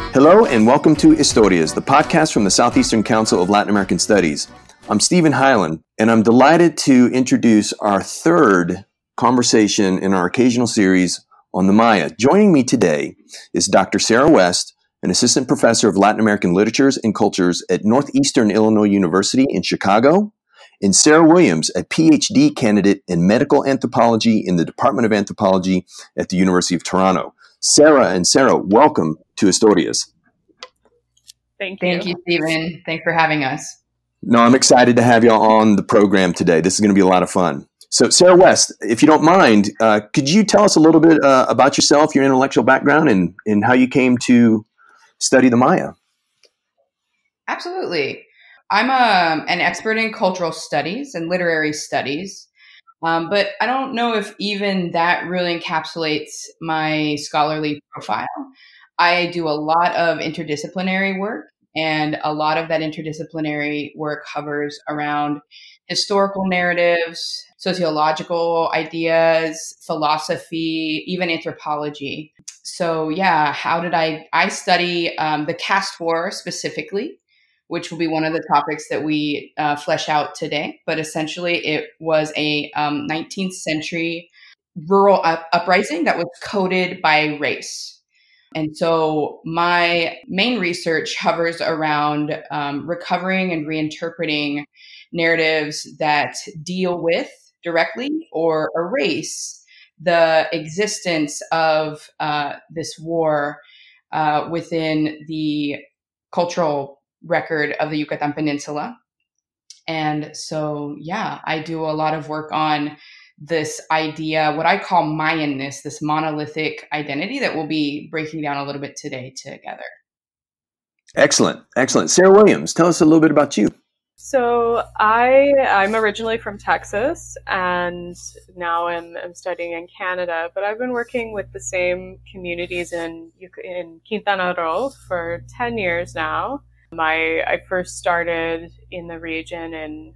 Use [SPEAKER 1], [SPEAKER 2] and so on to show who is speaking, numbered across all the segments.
[SPEAKER 1] Hello and welcome to Historias, the podcast from the Southeastern Council of Latin American Studies. I'm Stephen Hyland, and I'm delighted to introduce our third conversation in our occasional series on the Maya. Joining me today is Dr. Sarah West, an assistant professor of Latin American literatures and cultures at Northeastern Illinois University in Chicago, and Sarah Williams, a PhD candidate in medical anthropology in the Department of Anthropology at the University of Toronto. Sarah, welcome to Historias.
[SPEAKER 2] Thank you, Stephen. Thanks for having us.
[SPEAKER 1] No, I'm excited to have you on the program today. This is going to be a lot of fun. So, Sarah West, if you don't mind, could you tell us a little bit about yourself, your intellectual background, and how you came to study the Maya?
[SPEAKER 2] Absolutely. I'm an expert in cultural studies and literary studies, but I don't know if even that really encapsulates my scholarly profile. I do a lot of interdisciplinary work, and a lot of that interdisciplinary work hovers around historical narratives, sociological ideas, philosophy, even anthropology. So yeah, how did I study the caste war specifically, which will be one of the topics that we flesh out today. But essentially, it was a 19th century rural uprising that was coded by race. And so my main research hovers around recovering and reinterpreting narratives that deal with directly or erase the existence of this war within the cultural record of the Yucatan Peninsula. And so, yeah, I do a lot of work on this idea, what I call Mayanness, this monolithic identity that we'll be breaking down a little bit today together.
[SPEAKER 1] Excellent. Sarah Williams, tell us a little bit about you.
[SPEAKER 3] So I'm originally from Texas, and now I'm studying in Canada, but I've been working with the same communities in Quintana Roo for 10 years now. I first started in the region in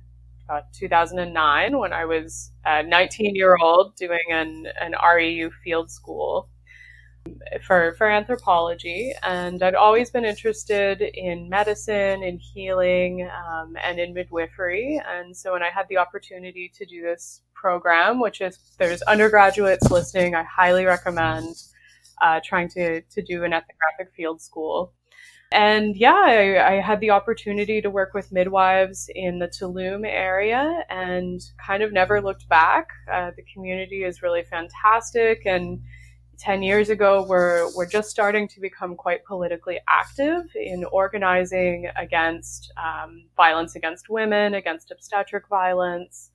[SPEAKER 3] 2009 when I was a 19-year-old doing an REU field school for anthropology, and I'd always been interested in medicine, in healing, and in midwifery. And so when I had the opportunity to do this program, which is, there's undergraduates listening, I highly recommend trying to do an ethnographic field school. And yeah, I had the opportunity to work with midwives in the Tulum area and kind of never looked back. The community is really fantastic, and 10 years ago, we're just starting to become quite politically active in organizing against violence against women, against obstetric violence,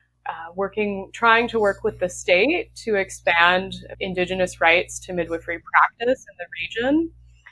[SPEAKER 3] trying to work with the state to expand Indigenous rights to midwifery practice in the region.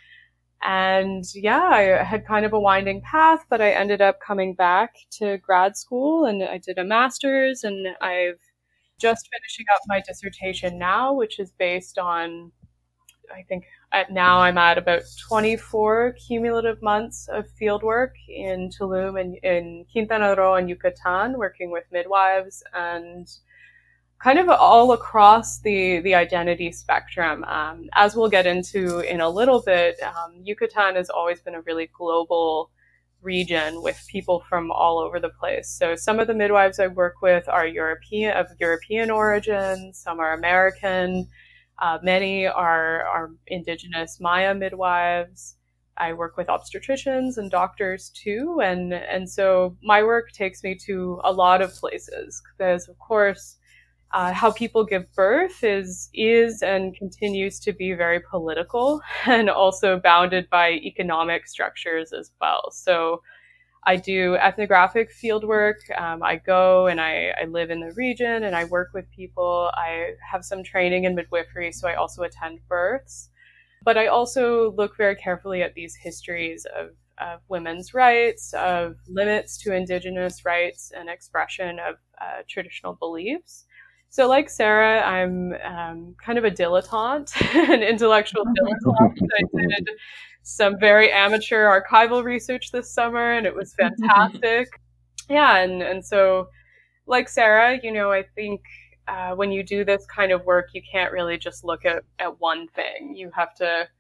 [SPEAKER 3] And yeah, I had kind of a winding path, but I ended up coming back to grad school and I did a master's, and I've just finishing up my dissertation now, which is based on, I think now I'm at about 24 cumulative months of fieldwork in Tulum and in Quintana Roo and Yucatan, working with midwives and kind of all across the identity spectrum. As we'll get into in a little bit, Yucatan has always been a really global region with people from all over the place. So some of the midwives I work with are European origin, some are American, many are Indigenous Maya midwives. I work with obstetricians and doctors too, and so my work takes me to a lot of places because, of course, how people give birth is and continues to be very political and also bounded by economic structures as well. So I do ethnographic fieldwork. I go and I live in the region and I work with people. I have some training in midwifery, so I also attend births. But I also look very carefully at these histories of women's rights, of limits to Indigenous rights and expression of traditional beliefs. So like Sarah, I'm kind of a dilettante, an intellectual dilettante. I did some very amateur archival research this summer, and it was fantastic. Yeah, and so like Sarah, I think when you do this kind of work, you can't really just look at one thing. You have to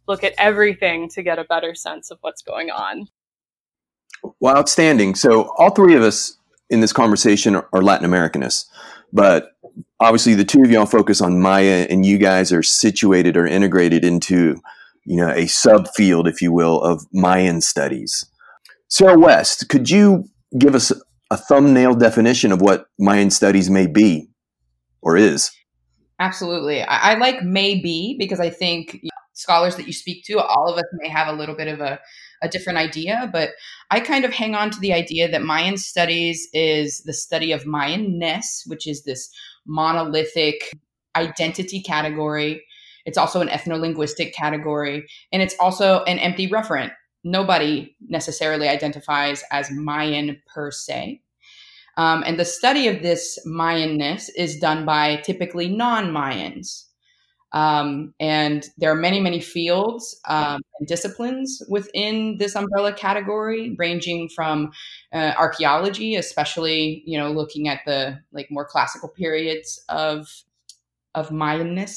[SPEAKER 3] look at everything to get a better sense of what's going on.
[SPEAKER 1] Well, outstanding. So all three of us in this conversation are Latin Americanists, but obviously the two of y'all focus on Maya, and you guys are situated or integrated into, a subfield, if you will, of Mayan studies. Sarah West, could you give us a thumbnail definition of what Mayan studies may be or is?
[SPEAKER 2] Absolutely. I like may be because I think scholars that you speak to, all of us may have a little bit of a different idea, but I kind of hang on to the idea that Mayan studies is the study of Mayanness, which is this monolithic identity category. It's also an ethno-linguistic category, and it's also an empty referent. Nobody necessarily identifies as Mayan per se. And the study of this Mayanness is done by typically non-Mayans. And there are many, many fields and disciplines within this umbrella category, ranging from archaeology, especially looking at the more classical periods of Mayanness,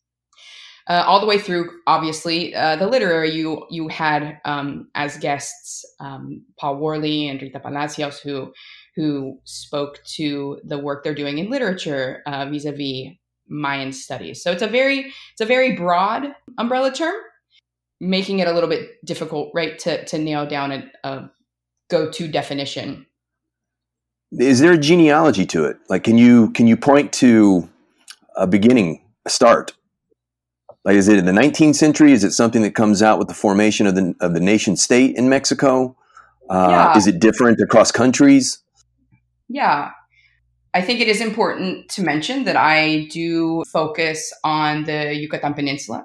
[SPEAKER 2] all the way through. Obviously, the literary. You had as guests Paul Worley and Rita Palacios, who spoke to the work they're doing in literature vis-a-vis Mayan studies. So it's a very broad umbrella term, making it a little bit difficult, right, to nail down a go-to definition.
[SPEAKER 1] Is there a genealogy to it? Like, can you point to a beginning, a start? Like, is it in the 19th century? Is it something that comes out with the formation of the nation state in Mexico?
[SPEAKER 2] Yeah.
[SPEAKER 1] Is it different across countries?
[SPEAKER 2] Yeah. I think it is important to mention that I do focus on the Yucatan Peninsula.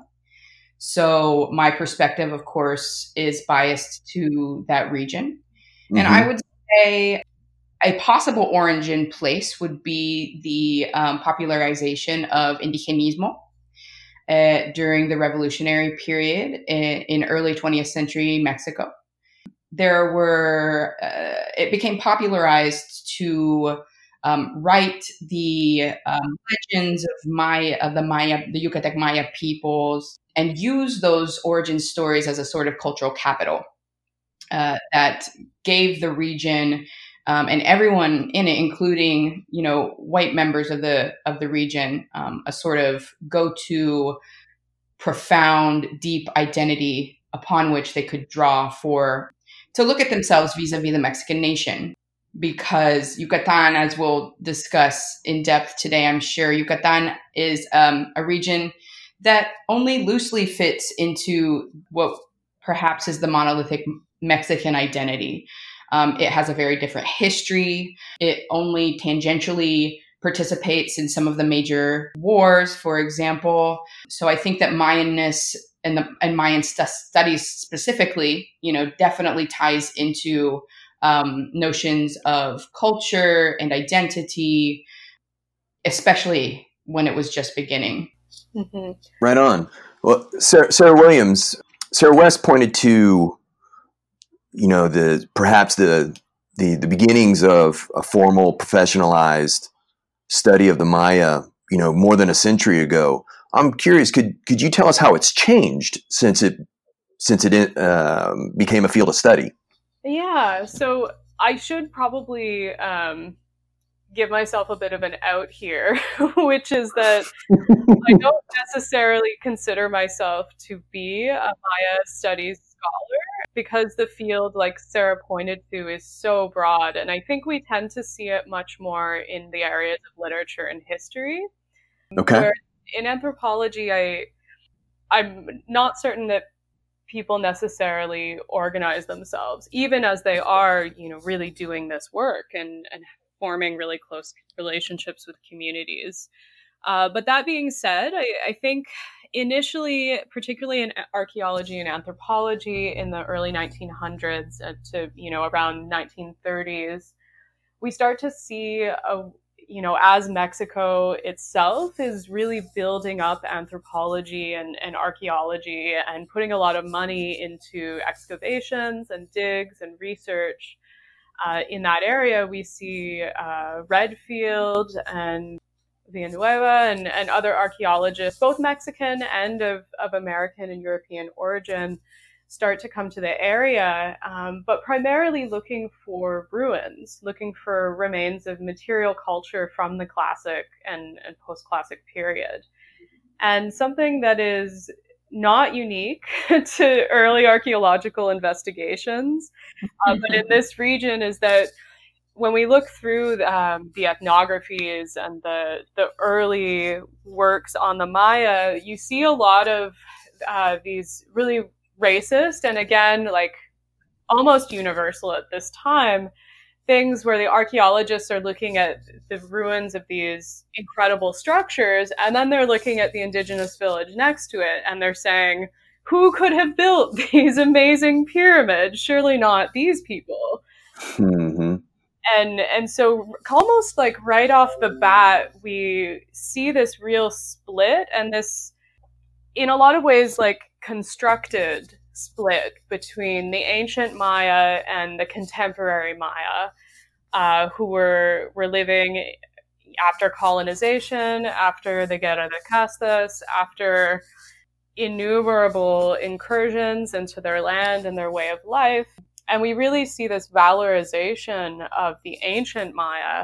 [SPEAKER 2] So my perspective, of course, is biased to that region. Mm-hmm. And I would say a possible origin place would be the popularization of indigenismo during the revolutionary period in early 20th century Mexico. There were, it became popularized to write the legends of the Yucatec Maya peoples, and use those origin stories as a sort of cultural capital that gave the region and everyone in it, including white members of the region, a sort of go-to profound, deep identity upon which they could draw to look at themselves vis-a-vis the Mexican nation. Because Yucatan, as we'll discuss in depth today, I'm sure, Yucatan is a region that only loosely fits into what perhaps is the monolithic Mexican identity. It has a very different history. It only tangentially participates in some of the major wars, for example. So I think that Mayanness and Mayan studies specifically, definitely ties into notions of culture and identity, especially when it was just beginning.
[SPEAKER 1] Mm-hmm. Right on. Well, Sarah West pointed to, perhaps the beginnings of a formal, professionalized study of the Maya, more than a century ago. I'm curious, could you tell us how it's changed since it became a field of study?
[SPEAKER 3] Yeah, so I should probably give myself a bit of an out here, which is that I don't necessarily consider myself to be a Maya studies scholar, because the field, like Sarah pointed to, is so broad. And I think we tend to see it much more in the areas of literature and history.
[SPEAKER 1] Okay.
[SPEAKER 3] Where in anthropology, I'm not certain that people necessarily organize themselves, even as they are, really doing this work and forming really close relationships with communities. But that being said, I think initially, particularly in archaeology and anthropology in the early 1900s to, around 1930s, we start to see as Mexico itself is really building up anthropology and archaeology and putting a lot of money into excavations and digs and research in that area, we see Redfield and Villanueva and other archaeologists, both Mexican and of American and European origin, start to come to the area, but primarily looking for ruins, looking for remains of material culture from the classic and post-classic period. And something that is not unique to early archaeological investigations, but in this region is that when we look through the ethnographies and the early works on the Maya, you see a lot of these really racist and, again, like almost universal at this time, things where the archaeologists are looking at the ruins of these incredible structures, and then they're looking at the indigenous village next to it, and they're saying, who could have built these amazing pyramids? Surely not these people.
[SPEAKER 1] Mm-hmm.
[SPEAKER 3] And so almost like right off the bat, we see this real split, and this, in a lot of ways, like constructed split between the ancient Maya and the contemporary Maya, who were living after colonization, after the Guerra de Castas, after innumerable incursions into their land and their way of life. And we really see this valorization of the ancient Maya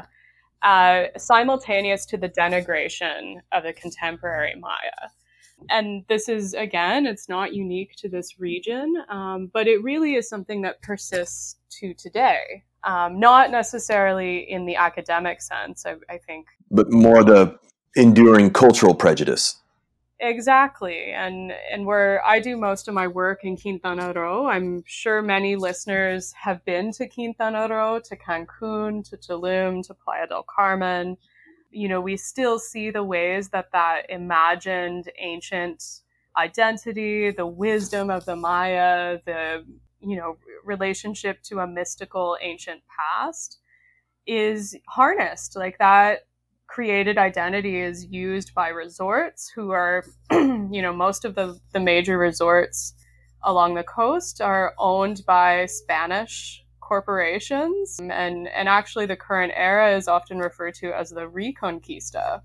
[SPEAKER 3] simultaneous to the denigration of the contemporary Maya. And this is, again, it's not unique to this region, but it really is something that persists to today. Not necessarily in the academic sense, I think.
[SPEAKER 1] But more the enduring cultural prejudice.
[SPEAKER 3] Exactly. And where I do most of my work in Quintana Roo, I'm sure many listeners have been to Quintana Roo, to Cancun, to Tulum, to Playa del Carmen. You know, we still see the ways that imagined ancient identity, the wisdom of the Maya, the, relationship to a mystical ancient past is harnessed. Like, that created identity is used by resorts who are, most of the major resorts along the coast are owned by Spanish corporations, and actually the current era is often referred to as the Reconquista.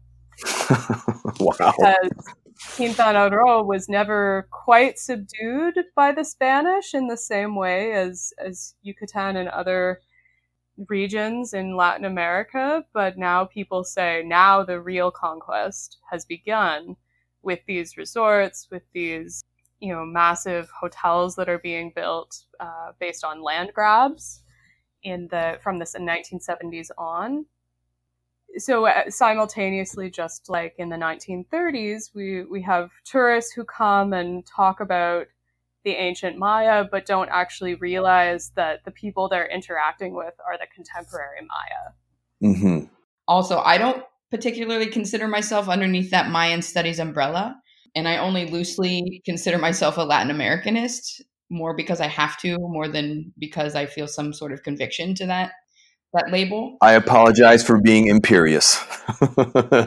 [SPEAKER 1] Wow.
[SPEAKER 3] Because Quintana Roo was never quite subdued by the Spanish in the same way as Yucatan and other regions in Latin America, but now people say now the real conquest has begun with these resorts, with these massive hotels that are being built based on land grabs from the 1970s on. So simultaneously, just like in the 1930s, we have tourists who come and talk about the ancient Maya, but don't actually realize that the people they're interacting with are the contemporary Maya.
[SPEAKER 1] Mm-hmm.
[SPEAKER 2] Also, I don't particularly consider myself underneath that Mayan studies umbrella. And I only loosely consider myself a Latin Americanist, more because I have to, more than because I feel some sort of conviction to that label.
[SPEAKER 1] I apologize for being imperious.
[SPEAKER 2] Not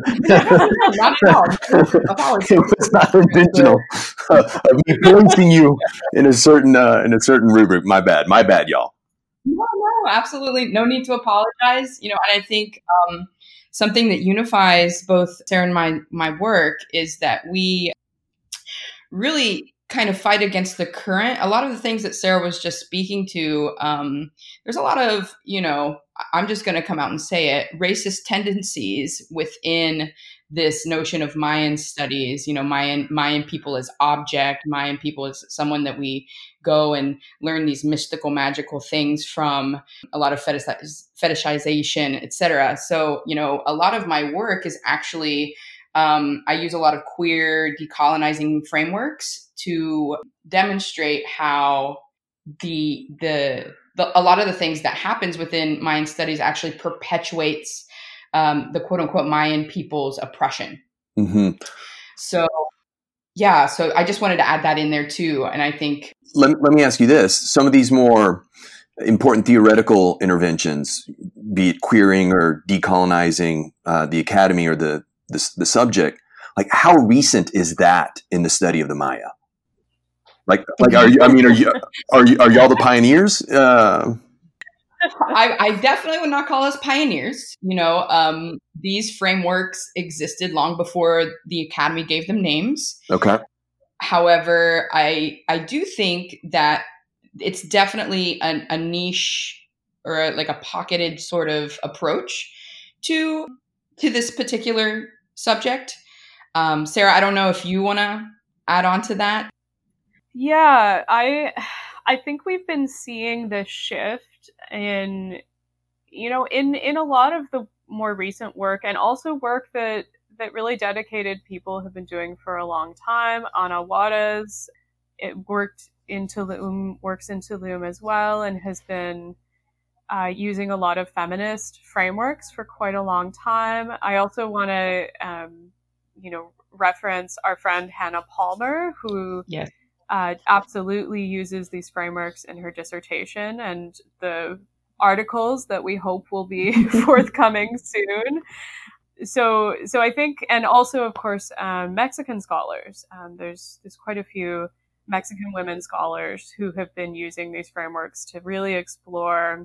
[SPEAKER 2] at all.
[SPEAKER 1] It was not intentional. I'm placing you in a certain rubric. My bad, y'all.
[SPEAKER 2] No, absolutely. No need to apologize. And I think something that unifies both Sarah and my work is that we really kind of fight against the current. A lot of the things that Sarah was just speaking to, there's a lot of, I'm just going to come out and say it, racist tendencies within this notion of Mayan studies, Mayan people as object, Mayan people as someone that we go and learn these mystical, magical things from, a lot of fetishization, etc. So, a lot of my work is actually, I use a lot of queer decolonizing frameworks to demonstrate how a lot of the things that happens within Mayan studies actually perpetuates the quote unquote Mayan people's oppression.
[SPEAKER 1] Mm-hmm.
[SPEAKER 2] So I just wanted to add that in there too. And I think,
[SPEAKER 1] let me ask you this: some of these more important theoretical interventions, be it queering or decolonizing the academy or the subject, like how recent is that in the study of the Maya? Like are y'all the pioneers?
[SPEAKER 2] I definitely would not call us pioneers. These frameworks existed long before the Academy gave them names.
[SPEAKER 1] Okay.
[SPEAKER 2] However, I do think that it's definitely a niche or like a pocketed sort of approach to this particular subject. Sarah, I don't know if you want to add on to that.
[SPEAKER 3] Yeah, I think we've been seeing this shift in a lot of the more recent work, and also work that really dedicated people have been doing for a long time. Ana Juarez, it works in Tulum as well, and has been using a lot of feminist frameworks for quite a long time. I also want to, reference our friend Hannah Palmer, who
[SPEAKER 2] yes.
[SPEAKER 3] Absolutely uses these frameworks in her dissertation, and the articles that we hope will be forthcoming soon. So I think, and also of course Mexican scholars. There's quite a few Mexican women scholars who have been using these frameworks to really explore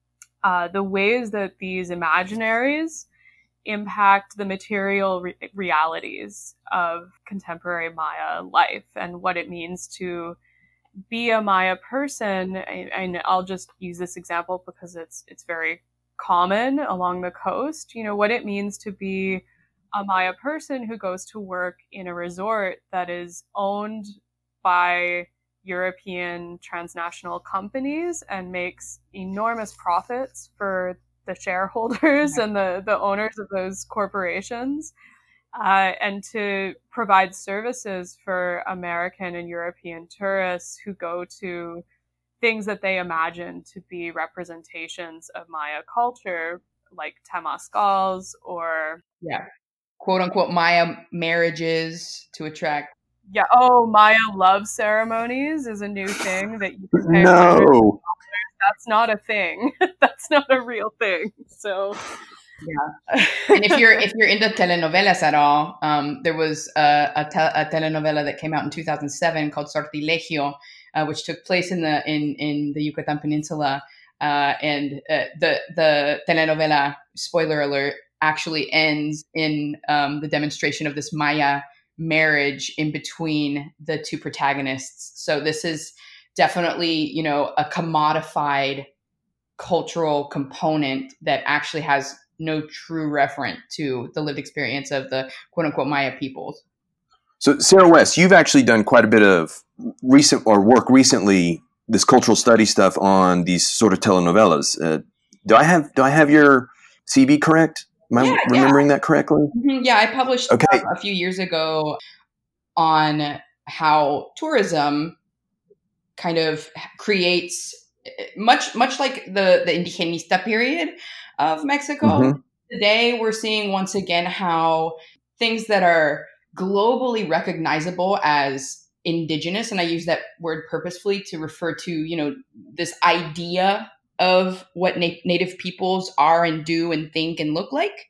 [SPEAKER 3] the ways that these imaginaries impact the material realities of contemporary Maya life, and what it means to be a Maya person. And I'll just use this example because it's very common along the coast. What it means to be a Maya person who goes to work in a resort that is owned by European transnational companies and makes enormous profits for the shareholders and the owners of those corporations, and to provide services for American and European tourists who go to things that they imagine to be representations of Maya culture, like temazcals or
[SPEAKER 2] quote unquote Maya marriages to attract.
[SPEAKER 3] Yeah. Oh, Maya love ceremonies is a new thing that you can pay
[SPEAKER 1] No.
[SPEAKER 3] That's not a thing. That's not a real thing. So
[SPEAKER 2] yeah. And if you're into telenovelas at all, there was a telenovela that came out in 2007 called Sortilegio, which took place in the Yucatan Peninsula, and the telenovela, spoiler alert, actually ends in the demonstration of this Maya marriage in between the two protagonists. So this is definitely, a commodified cultural component that actually has no true reference to the lived experience of the quote unquote Maya peoples.
[SPEAKER 1] So Sarah West, you've actually done quite a bit of work recently, this cultural study stuff on these sort of telenovelas. Do I have your CV correct? Am I remembering that correctly?
[SPEAKER 2] Mm-hmm. Yeah, I published a few years ago on how tourism kind of creates, much like the indigenista period of Mexico. Mm-hmm. Today, we're seeing once again how things that are globally recognizable as indigenous, and I use that word purposefully to refer to, this idea of what native peoples are and do and think and look like.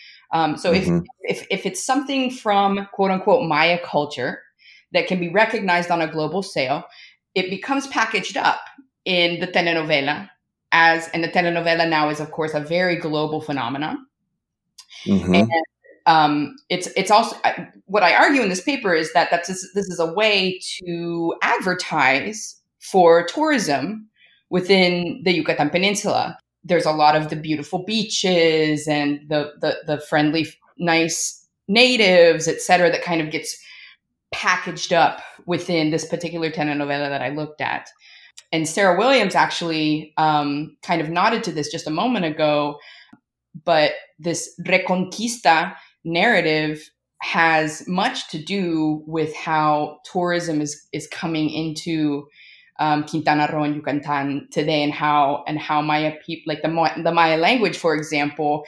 [SPEAKER 2] So mm-hmm. if it's something from quote unquote Maya culture that can be recognized on a global scale, it becomes packaged up in the telenovela, and the telenovela now is, of course, a very global phenomenon. Mm-hmm. And it's also, what I argue in this paper is that this is a way to advertise for tourism within the Yucatan Peninsula. There's a lot of the beautiful beaches and the friendly, nice natives, et cetera, that kind of gets packaged up within this particular telenovela that I looked at. And Sarah Williams actually kind of nodded to this just a moment ago, but this Reconquista narrative has much to do with how tourism is coming into Quintana Roo and Yucatan today, and how Maya people, like the Maya language, for example,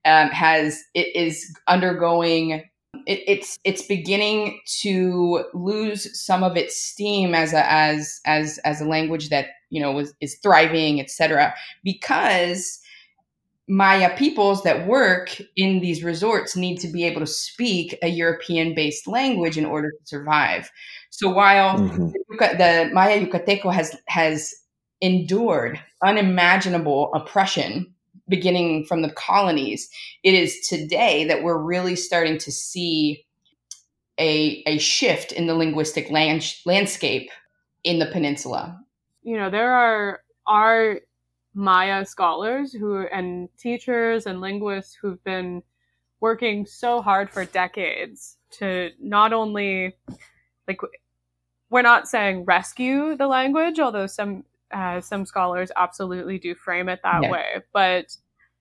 [SPEAKER 2] is undergoing. It's beginning to lose some of its steam as a language that is thriving, etc. Because Maya peoples that work in these resorts need to be able to speak a European-based language in order to survive. So while mm-hmm. the Maya Yucateco has endured unimaginable oppression beginning from the colonies, it is today that we're really starting to see a shift in the linguistic landscape in the peninsula.
[SPEAKER 3] There are Maya scholars and teachers and linguists who've been working so hard for decades to not only, we're not saying rescue the language, although some scholars absolutely do frame it that way, but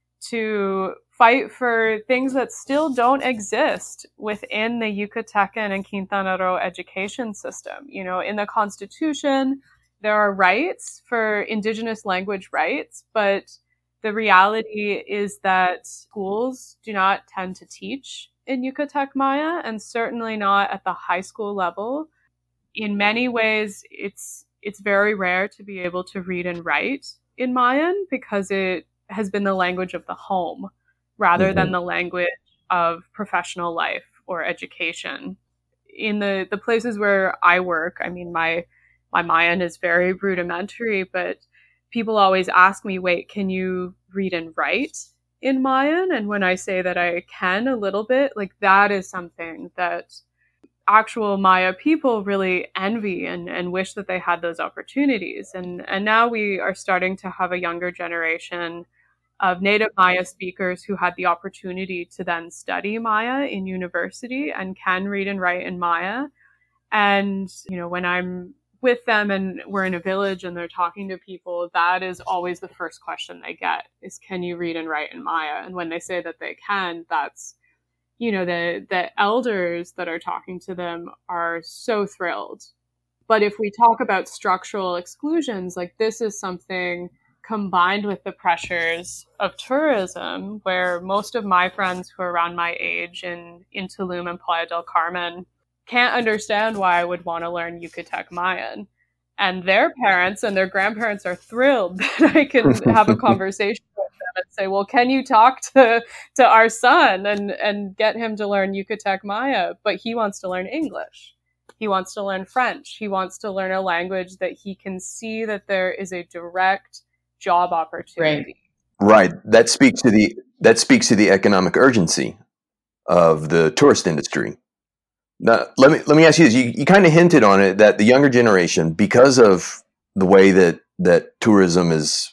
[SPEAKER 3] to fight for things that still don't exist within the Yucatecan and Quintana Roo education system. In the Constitution, there are rights for indigenous language rights, but the reality is that schools do not tend to teach in Yucatec Maya, and certainly not at the high school level. In many ways, it's very rare to be able to read and write in Mayan because it has been the language of the home rather than the language of professional life or education. In the places where I work, I mean, my Mayan is very rudimentary, but people always ask me, wait, can you read and write in Mayan? And when I say that I can a little bit, that is something that actual Maya people really envy and wish that they had those opportunities. And now we are starting to have a younger generation of native Maya speakers who had the opportunity to then study Maya in university and can read and write in Maya. And, when I'm with them and we're in a village and they're talking to people, that is always the first question they get is, can you read and write in Maya? And when they say that they can, that's, the elders that are talking to them are so thrilled. But if we talk about structural exclusions, this is something combined with the pressures of tourism, where most of my friends who are around my age in Tulum and Playa del Carmen can't understand why I would want to learn Yucatec Mayan. And their parents and their grandparents are thrilled that I can have a conversation with them and say, well, can you talk to our son and get him to learn Yucatec Maya? But he wants to learn English. He wants to learn French. He wants to learn a language that he can see that there is a direct job opportunity.
[SPEAKER 1] Right. That speaks to the economic urgency of the tourist industry. Now, let me ask you this. You kind of hinted on it that the younger generation, because of the way that tourism is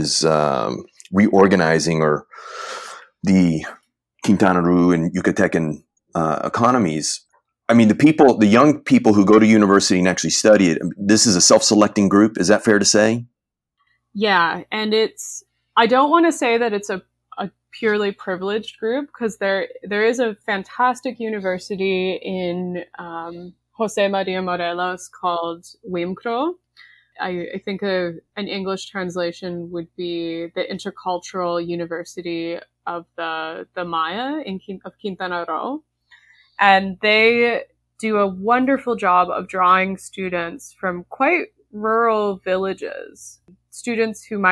[SPEAKER 1] reorganizing, or the Quintana Roo and Yucatecan economies. I mean, the young people who go to university and actually study it, this is a self-selecting group. Is that fair to say?
[SPEAKER 3] Yeah, and I don't want to say that it's a purely privileged group, because there is a fantastic university in Jose Maria Morelos called WIMCRO. I think an English translation would be the Intercultural University of the Maya of Quintana Roo. And they do a wonderful job of drawing students from quite rural villages, students who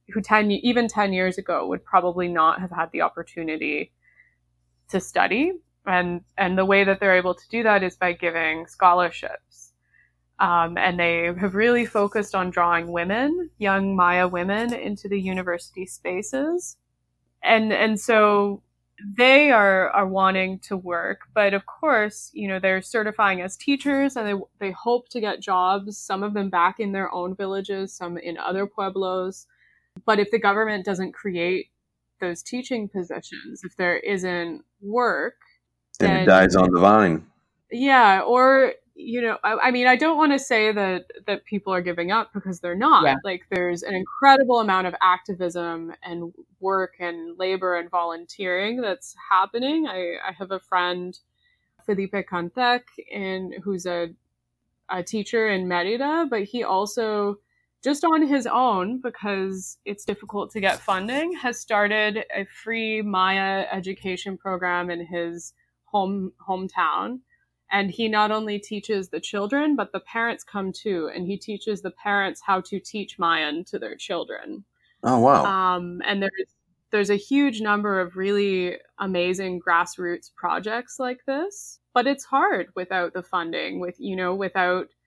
[SPEAKER 3] 10 years ago would probably not have had the opportunity to study. And the way that they're able to do that is by giving scholarships. And they have really focused on drawing women, young Maya women, into the university spaces. And so they are wanting to work, but of course, they're certifying as teachers, and they hope to get jobs, some of them back in their own villages, some in other pueblos. But if the government doesn't create those teaching positions, if there isn't work,
[SPEAKER 1] then it dies on the vine.
[SPEAKER 3] Yeah, or I don't want to say that people are giving up, because they're not. Yeah. There's an incredible amount of activism and work and labor and volunteering that's happening. I have a friend, Felipe Cantec, who's a teacher in Merida, but he also, just on his own, because it's difficult to get funding, has started a free Maya education program in his hometown. And he not only teaches the children, but the parents come too. And he teaches the parents how to teach Mayan to their children.
[SPEAKER 1] Oh, wow.
[SPEAKER 3] And there's a huge number of really amazing grassroots projects like this. But it's hard without the funding, without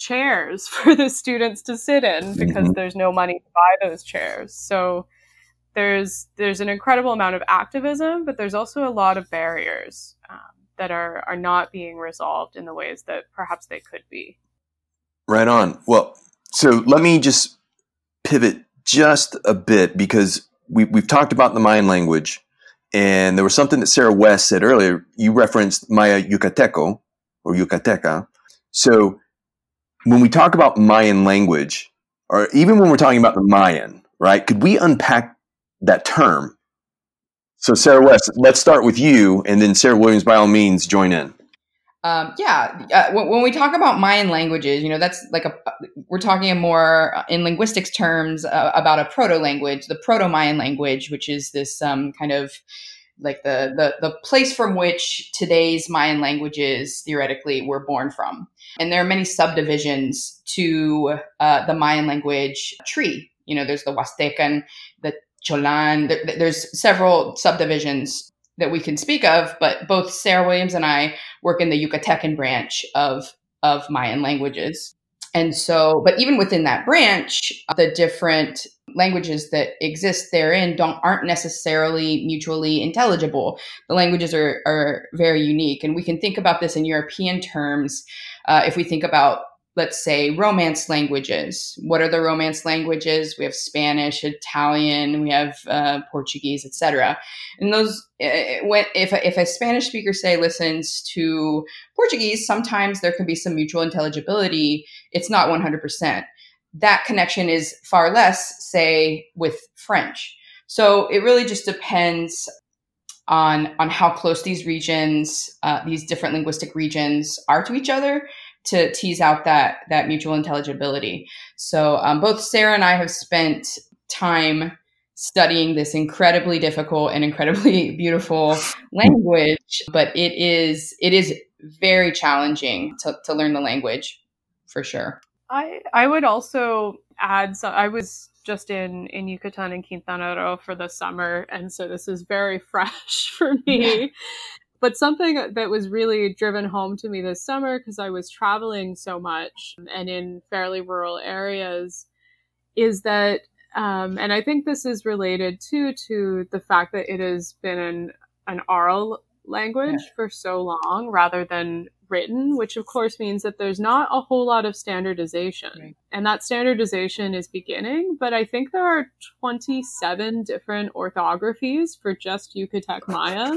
[SPEAKER 3] chairs for the students to sit in because there's no money to buy those chairs. So there's an incredible amount of activism, but there's also a lot of barriers that are not being resolved in the ways that perhaps they could be.
[SPEAKER 1] Right on. Well, so let me just pivot just a bit, because we've talked about the Mayan language, and there was something that Sarah West said earlier. You referenced Maya Yucateco or Yucateca. So when we talk about Mayan language, or even when we're talking about the Mayan, right, could we unpack that term? So Sarah West, let's start with you, and then Sarah Williams, by all means, join in.
[SPEAKER 2] When we talk about Mayan languages, that's like we're talking more in linguistics terms about a proto-language, the Proto-Mayan language, which is this kind of like the place from which today's Mayan languages theoretically were born from. And there are many subdivisions to the Mayan language tree. There's the Huastecan, the Cholan. There's several subdivisions that we can speak of, but both Sarah Williams and I work in the Yucatecan branch of Mayan languages. And so, but even within that branch, the different languages that exist therein aren't necessarily mutually intelligible. The languages are very unique. And we can think about this in European terms. If we think about, let's say, Romance languages. What are the Romance languages? We have Spanish, Italian, we have Portuguese, etc. And those, if a Spanish speaker, say, listens to Portuguese, sometimes there can be some mutual intelligibility. It's not 100%. That connection is far less, say, with French. So it really just depends on how close these regions, these different linguistic regions, are to each other, to tease out that mutual intelligibility. So both Sarah and I have spent time studying this incredibly difficult and incredibly beautiful language, but it is very challenging to learn the language, for sure.
[SPEAKER 3] I would also add, I was just in Yucatan and Quintana Roo for the summer, and so this is very fresh for me. Yeah. But something that was really driven home to me this summer, because I was traveling so much and in fairly rural areas, is that, and I think this is related too to the fact that it has been an oral language for so long rather than written, which of course means that there's not a whole lot of standardization. Right. And that standardization is beginning, but I think there are 27 different orthographies for just Yucatec Maya.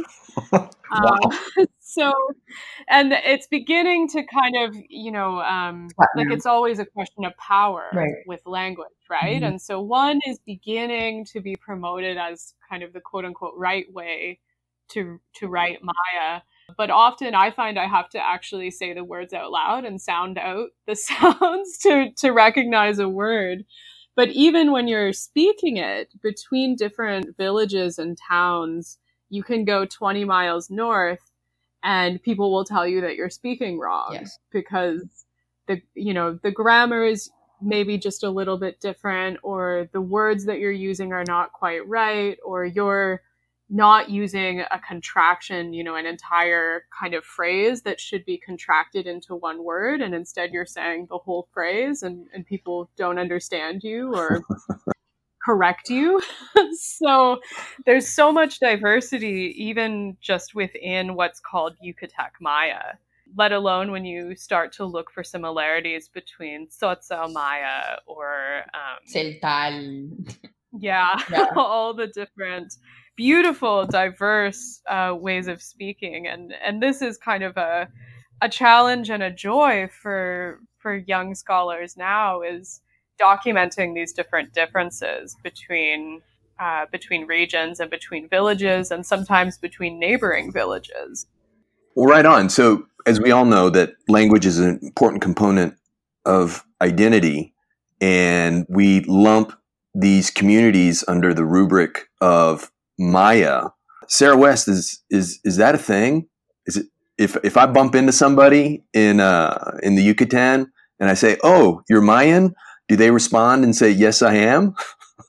[SPEAKER 3] So, and it's beginning to kind of, like it's always a question of power with language, right? Mm-hmm. And so one is beginning to be promoted as kind of the quote unquote right way to write Maya. But often I find I have to actually say the words out loud and sound out the sounds to recognize a word. But even when you're speaking it between different villages and towns, you can go 20 miles north and people will tell you that you're speaking wrong because the grammar is maybe just a little bit different, or the words that you're using are not quite right, or you're not using a contraction, an entire kind of phrase that should be contracted into one word. And instead you're saying the whole phrase and people don't understand you or correct you. So there's so much diversity, even just within what's called Yucatec Maya, let alone when you start to look for similarities between Tzotzil Maya or
[SPEAKER 2] Celtal.
[SPEAKER 3] Yeah, all the different beautiful, diverse ways of speaking. And this is kind of a challenge and a joy for young scholars now, is documenting these different differences between regions and between villages, and sometimes between neighboring villages.
[SPEAKER 1] Well, right on. So as we all know, that language is an important component of identity, and we lump these communities under the rubric of Maya. Sarah West, is that a thing? Is it if I bump into somebody in the Yucatan and I say, "Oh, you're Mayan," do they respond and say, "Yes, I am"?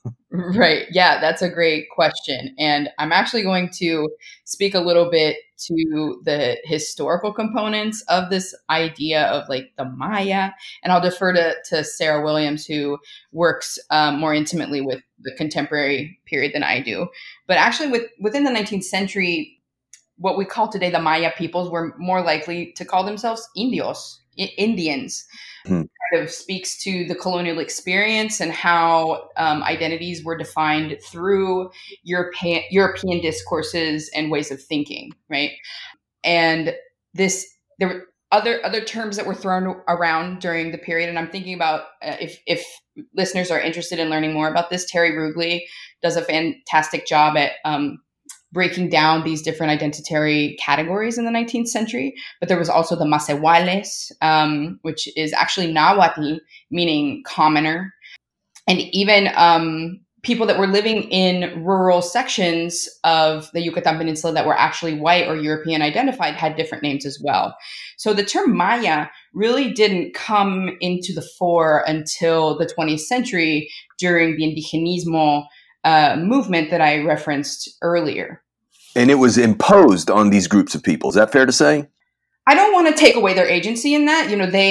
[SPEAKER 2] Right. Yeah, that's a great question. And I'm actually going to speak a little bit to the historical components of this idea of like the Maya. And I'll defer to Sarah Williams, who works more intimately with the contemporary period than I do. But actually, within the 19th century, what we call today the Maya peoples were more likely to call themselves Indios, Indians. Kind of speaks to the colonial experience and how identities were defined through European discourses and ways of thinking, right? And there were other terms that were thrown around during the period, and I'm thinking about if listeners are interested in learning more about this, Terry Rugley does a fantastic job at breaking down these different identitary categories in the 19th century. But there was also the Masehuales, which is actually Nahuatl, meaning commoner. And even people that were living in rural sections of the Yucatan Peninsula that were actually white or European identified had different names as well. So the term Maya really didn't come into the fore until the 20th century during the indigenismo movement that I referenced earlier.
[SPEAKER 1] And it was imposed on these groups of people. Is that fair to say?
[SPEAKER 2] I don't want to take away their agency in that.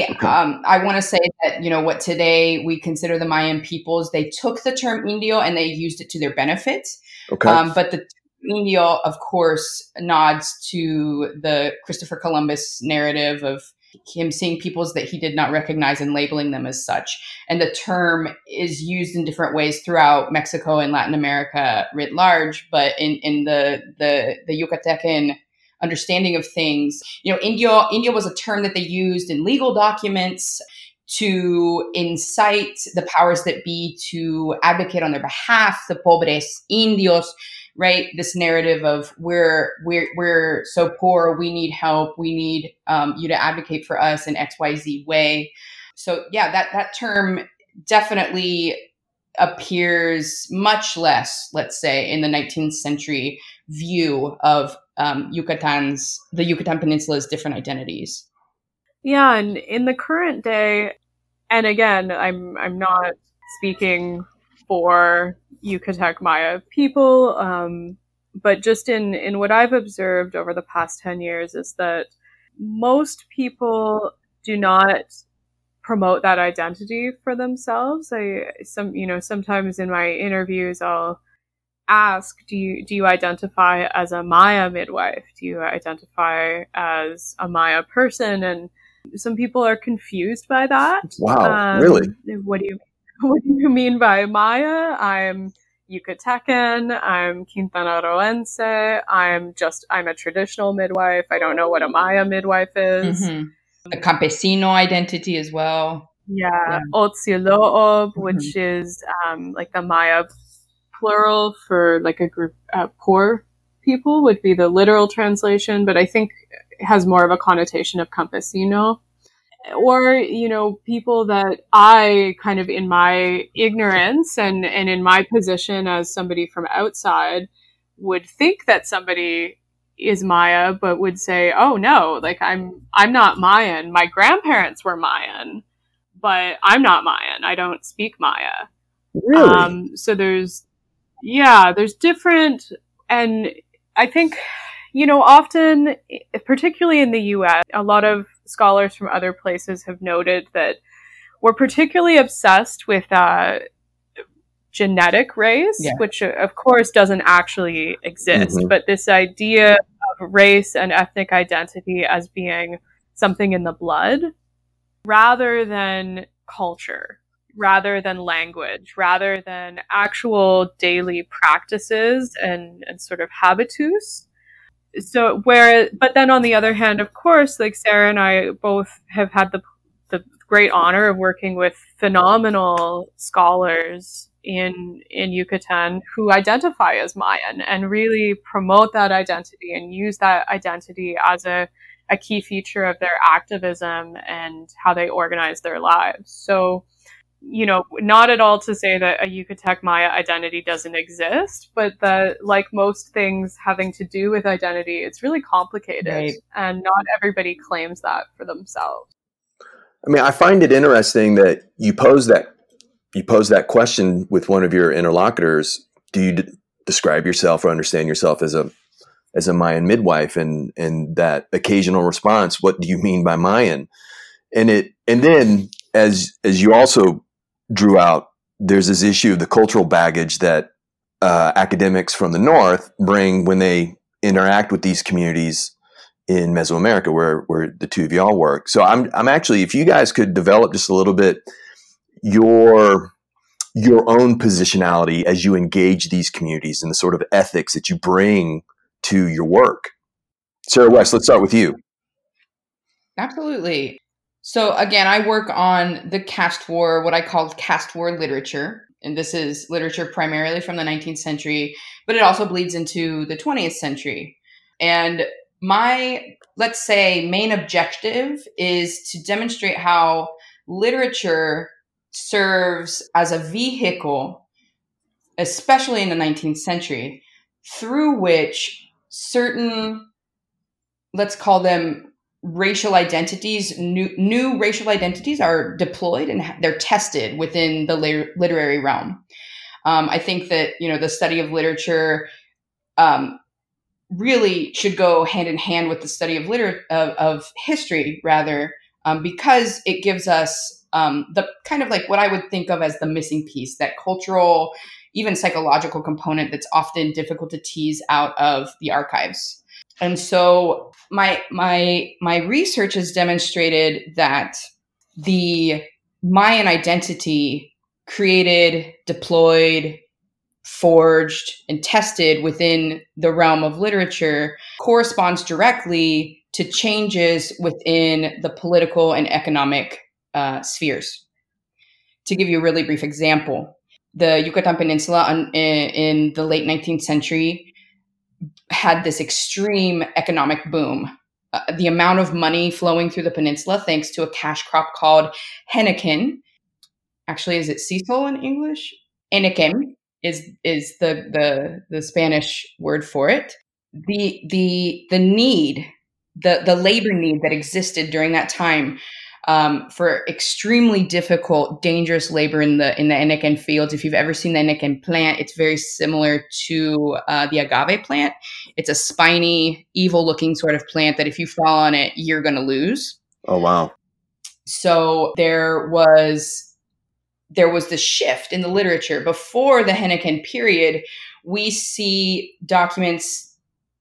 [SPEAKER 2] I want to say that, what today we consider the Mayan peoples, they took the term Indio and they used it to their benefit.
[SPEAKER 1] Okay.
[SPEAKER 2] But the Indio, of course, nods to the Christopher Columbus narrative of him seeing peoples that he did not recognize and labeling them as such. And the term is used in different ways throughout Mexico and Latin America writ large, but in the Yucatecan understanding of things, Indio was a term that they used in legal documents to incite the powers that be to advocate on their behalf, the pobres indios, right? This narrative of we're so poor, we need help, we need you to advocate for us in XYZ way. So yeah, that term definitely appears much less, let's say, in the 19th century view of the Yucatan Peninsula's different identities.
[SPEAKER 3] Yeah, and in the current day, and again, I'm not speaking for Yucatec Maya people, but just in what I've observed over the past 10 years is that most people do not promote that identity for themselves. Sometimes in my interviews, I'll ask, do you identify as a Maya midwife? Do you identify as a Maya person? And some people are confused by that.
[SPEAKER 1] Wow, really?
[SPEAKER 3] What do you mean by Maya? I'm Yucatecan, I'm Quintanarroense, I'm a traditional midwife. I don't know what a Maya midwife is.
[SPEAKER 2] Mm-hmm. The campesino identity as well.
[SPEAKER 3] Yeah. Otziloob, which is like the Maya plural for like a group poor people would be the literal translation, but I think it has more of a connotation of campesino. Or, people that I kind of in my ignorance and in my position as somebody from outside would think that somebody is Maya, but would say, oh no, like I'm not Mayan. My grandparents were Mayan, but I'm not Mayan. I don't speak Maya.
[SPEAKER 1] Really?
[SPEAKER 3] So there's different, and I think, often, particularly in the US, a lot of scholars from other places have noted that we're particularly obsessed with genetic race, which of course doesn't actually exist, but this idea of race and ethnic identity as being something in the blood rather than culture, rather than language, rather than actual daily practices and sort of habitus. So but then on the other hand, of course, like Sarah and I both have had the great honor of working with phenomenal scholars in Yucatan who identify as Mayan and really promote that identity and use that identity as a key feature of their activism and how they organize their lives. So, not at all to say that a Yucatec Maya identity doesn't exist, but that, like most things having to do with identity, it's really complicated, right? And not everybody claims that for themselves.
[SPEAKER 1] I mean, I find it interesting that you pose that you pose that question with one of your interlocutors, do you describe yourself or understand yourself as a Mayan midwife? And that occasional response, what do you mean by Mayan? And then as you also drew out, there's this issue of the cultural baggage that academics from the North bring when they interact with these communities in Mesoamerica, where the two of y'all work. So I'm actually, if you guys could develop just a little bit your own positionality as you engage these communities and the sort of ethics that you bring to your work. Sarah West, let's start with you.
[SPEAKER 2] Absolutely. So again, I work on the caste war, what I call caste war literature. And this is literature primarily from the 19th century, but it also bleeds into the 20th century. And my, let's say, main objective is to demonstrate how literature serves as a vehicle, especially in the 19th century, through which certain, let's call them racial identities, new racial identities are deployed and they're tested within the literary realm. I think that, the study of literature really should go hand in hand with the study of history, rather, because it gives us the kind of like what I would think of as the missing piece, that cultural, even psychological component that's often difficult to tease out of the archives. And so my research has demonstrated that the Mayan identity created, deployed, forged, and tested within the realm of literature corresponds directly to changes within the political and economic spheres. To give you a really brief example, the Yucatan Peninsula in the late 19th century had this extreme economic boom. The amount of money flowing through the peninsula, thanks to a cash crop called henequen. Actually, is it sisal in English? Henequen is the Spanish word for it. The need, the labor need that existed during that time for extremely difficult, dangerous labor in the henequen fields. If you've ever seen the henequen plant, it's very similar to the agave plant. It's a spiny, evil-looking sort of plant that if you fall on it, you're going to lose.
[SPEAKER 1] Oh, wow.
[SPEAKER 2] So there was this shift in the literature. Before the henequen period, we see documents,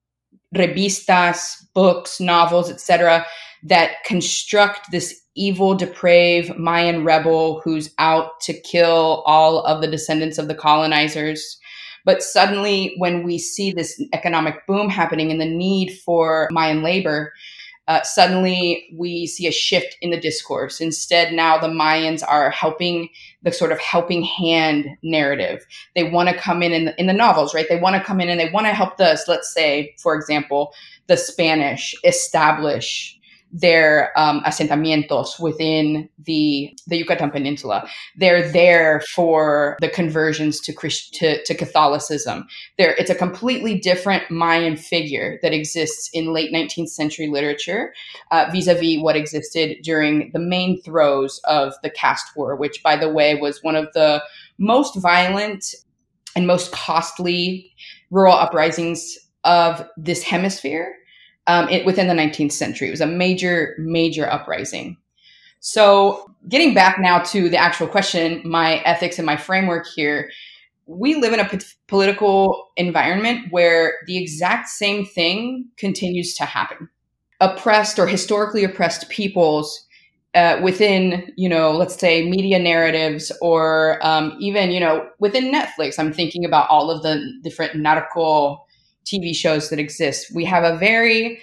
[SPEAKER 2] revistas, books, novels, etc., that construct this evil, depraved Mayan rebel who's out to kill all of the descendants of the colonizers. But suddenly, when we see this economic boom happening and the need for Mayan labor, suddenly we see a shift in the discourse. Instead, now the Mayans are helping, the sort of helping hand narrative. They want to come in the novels, right? They want to come in and they want to help us, let's say, for example, the Spanish establish their asentamientos within the Yucatan Peninsula. They're there for the conversions to Catholicism. It's a completely different Mayan figure that exists in late 19th century literature vis-a-vis what existed during the main throes of the caste war, which, by the way, was one of the most violent and most costly rural uprisings of this hemisphere. Within the 19th century. It was a major, major uprising. So getting back now to the actual question, my ethics and my framework here, we live in a political environment where the exact same thing continues to happen. Oppressed or historically oppressed peoples within, let's say media narratives or even, within Netflix. I'm thinking about all of the different narco TV shows that exist. We have a very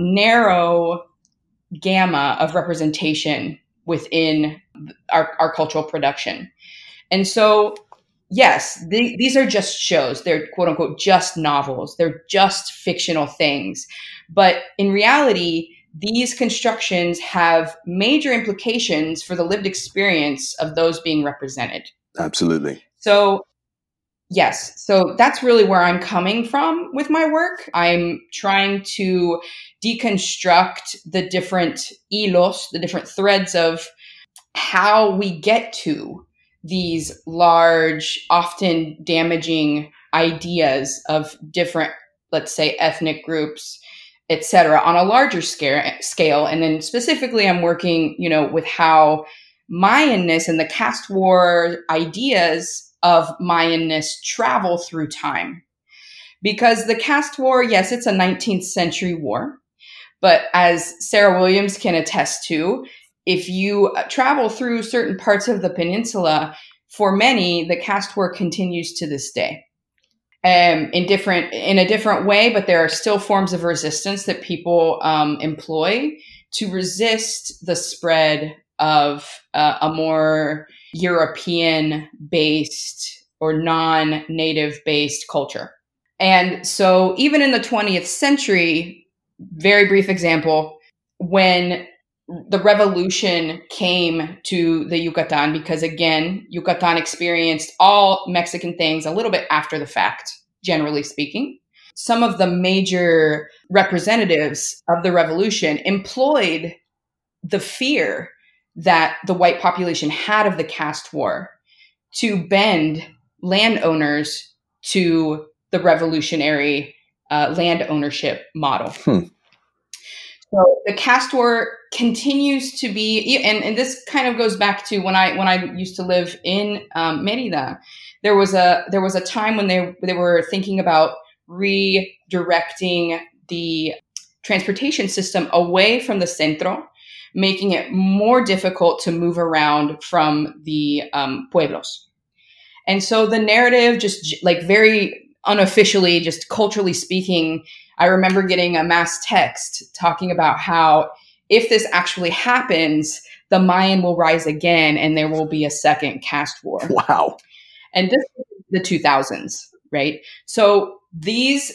[SPEAKER 2] narrow gamma of representation within our cultural production. And so, yes, these are just shows. They're quote unquote just novels. They're just fictional things. But in reality, these constructions have major implications for the lived experience of those being represented.
[SPEAKER 1] Absolutely.
[SPEAKER 2] So yes. So that's really where I'm coming from with my work. I'm trying to deconstruct the different hilos, the different threads of how we get to these large, often damaging ideas of different, let's say, ethnic groups, etc., on a larger scale. And then specifically, I'm working, with how Mayanness and the caste war ideas of Mayanness travel through time. Because the caste war, yes, it's a 19th century war. But as Sarah Williams can attest to, if you travel through certain parts of the peninsula, for many, the caste war continues to this day. In a different way, but there are still forms of resistance that people employ to resist the spread of a more European-based or non-native-based culture. And so even in the 20th century, very brief example, when the revolution came to the Yucatan, because again, Yucatan experienced all Mexican things a little bit after the fact, generally speaking. Some of the major representatives of the revolution employed the fear that the white population had of the caste war to bend landowners to the revolutionary land ownership model. So the caste war continues to be, and this kind of goes back to when I used to live in Mérida. There was a time when they were thinking about redirecting the transportation system away from the centro, making it more difficult to move around from the pueblos. And so the narrative, just like very unofficially, just culturally speaking, I remember getting a mass text talking about how if this actually happens, the Mayan will rise again and there will be a second caste war.
[SPEAKER 1] Wow.
[SPEAKER 2] And this is the 2000s, right? So these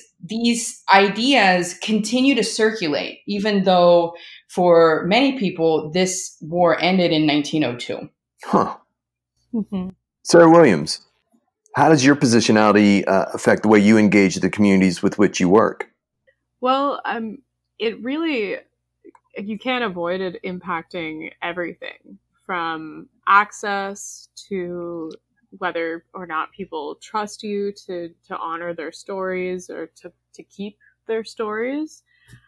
[SPEAKER 2] ideas continue to circulate, even though for many people, this war ended in 1902.
[SPEAKER 1] Huh.
[SPEAKER 3] Mm-hmm.
[SPEAKER 1] Sarah Williams, how does your positionality affect the way you engage the communities with which you work?
[SPEAKER 3] Well, it really, you can't avoid it impacting everything from access to whether or not people trust you to honor their stories or to keep their stories,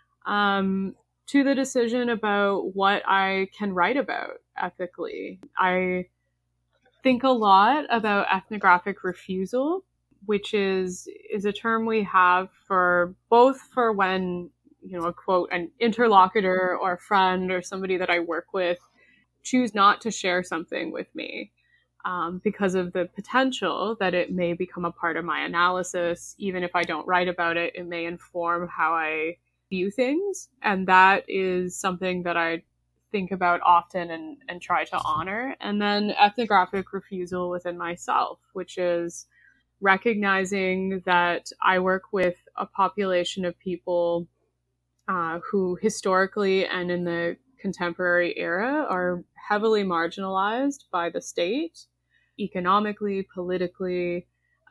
[SPEAKER 3] to the decision about what I can write about ethically. I think a lot about ethnographic refusal, which is a term we have for both for when, a quote, an interlocutor or a friend or somebody that I work with choose not to share something with me because of the potential that it may become a part of my analysis. Even if I don't write about it, it may inform how I view things. And that is something that I think about often and try to honor. And then ethnographic refusal within myself, which is recognizing that I work with a population of people who historically and in the contemporary era are heavily marginalized by the state, economically, politically,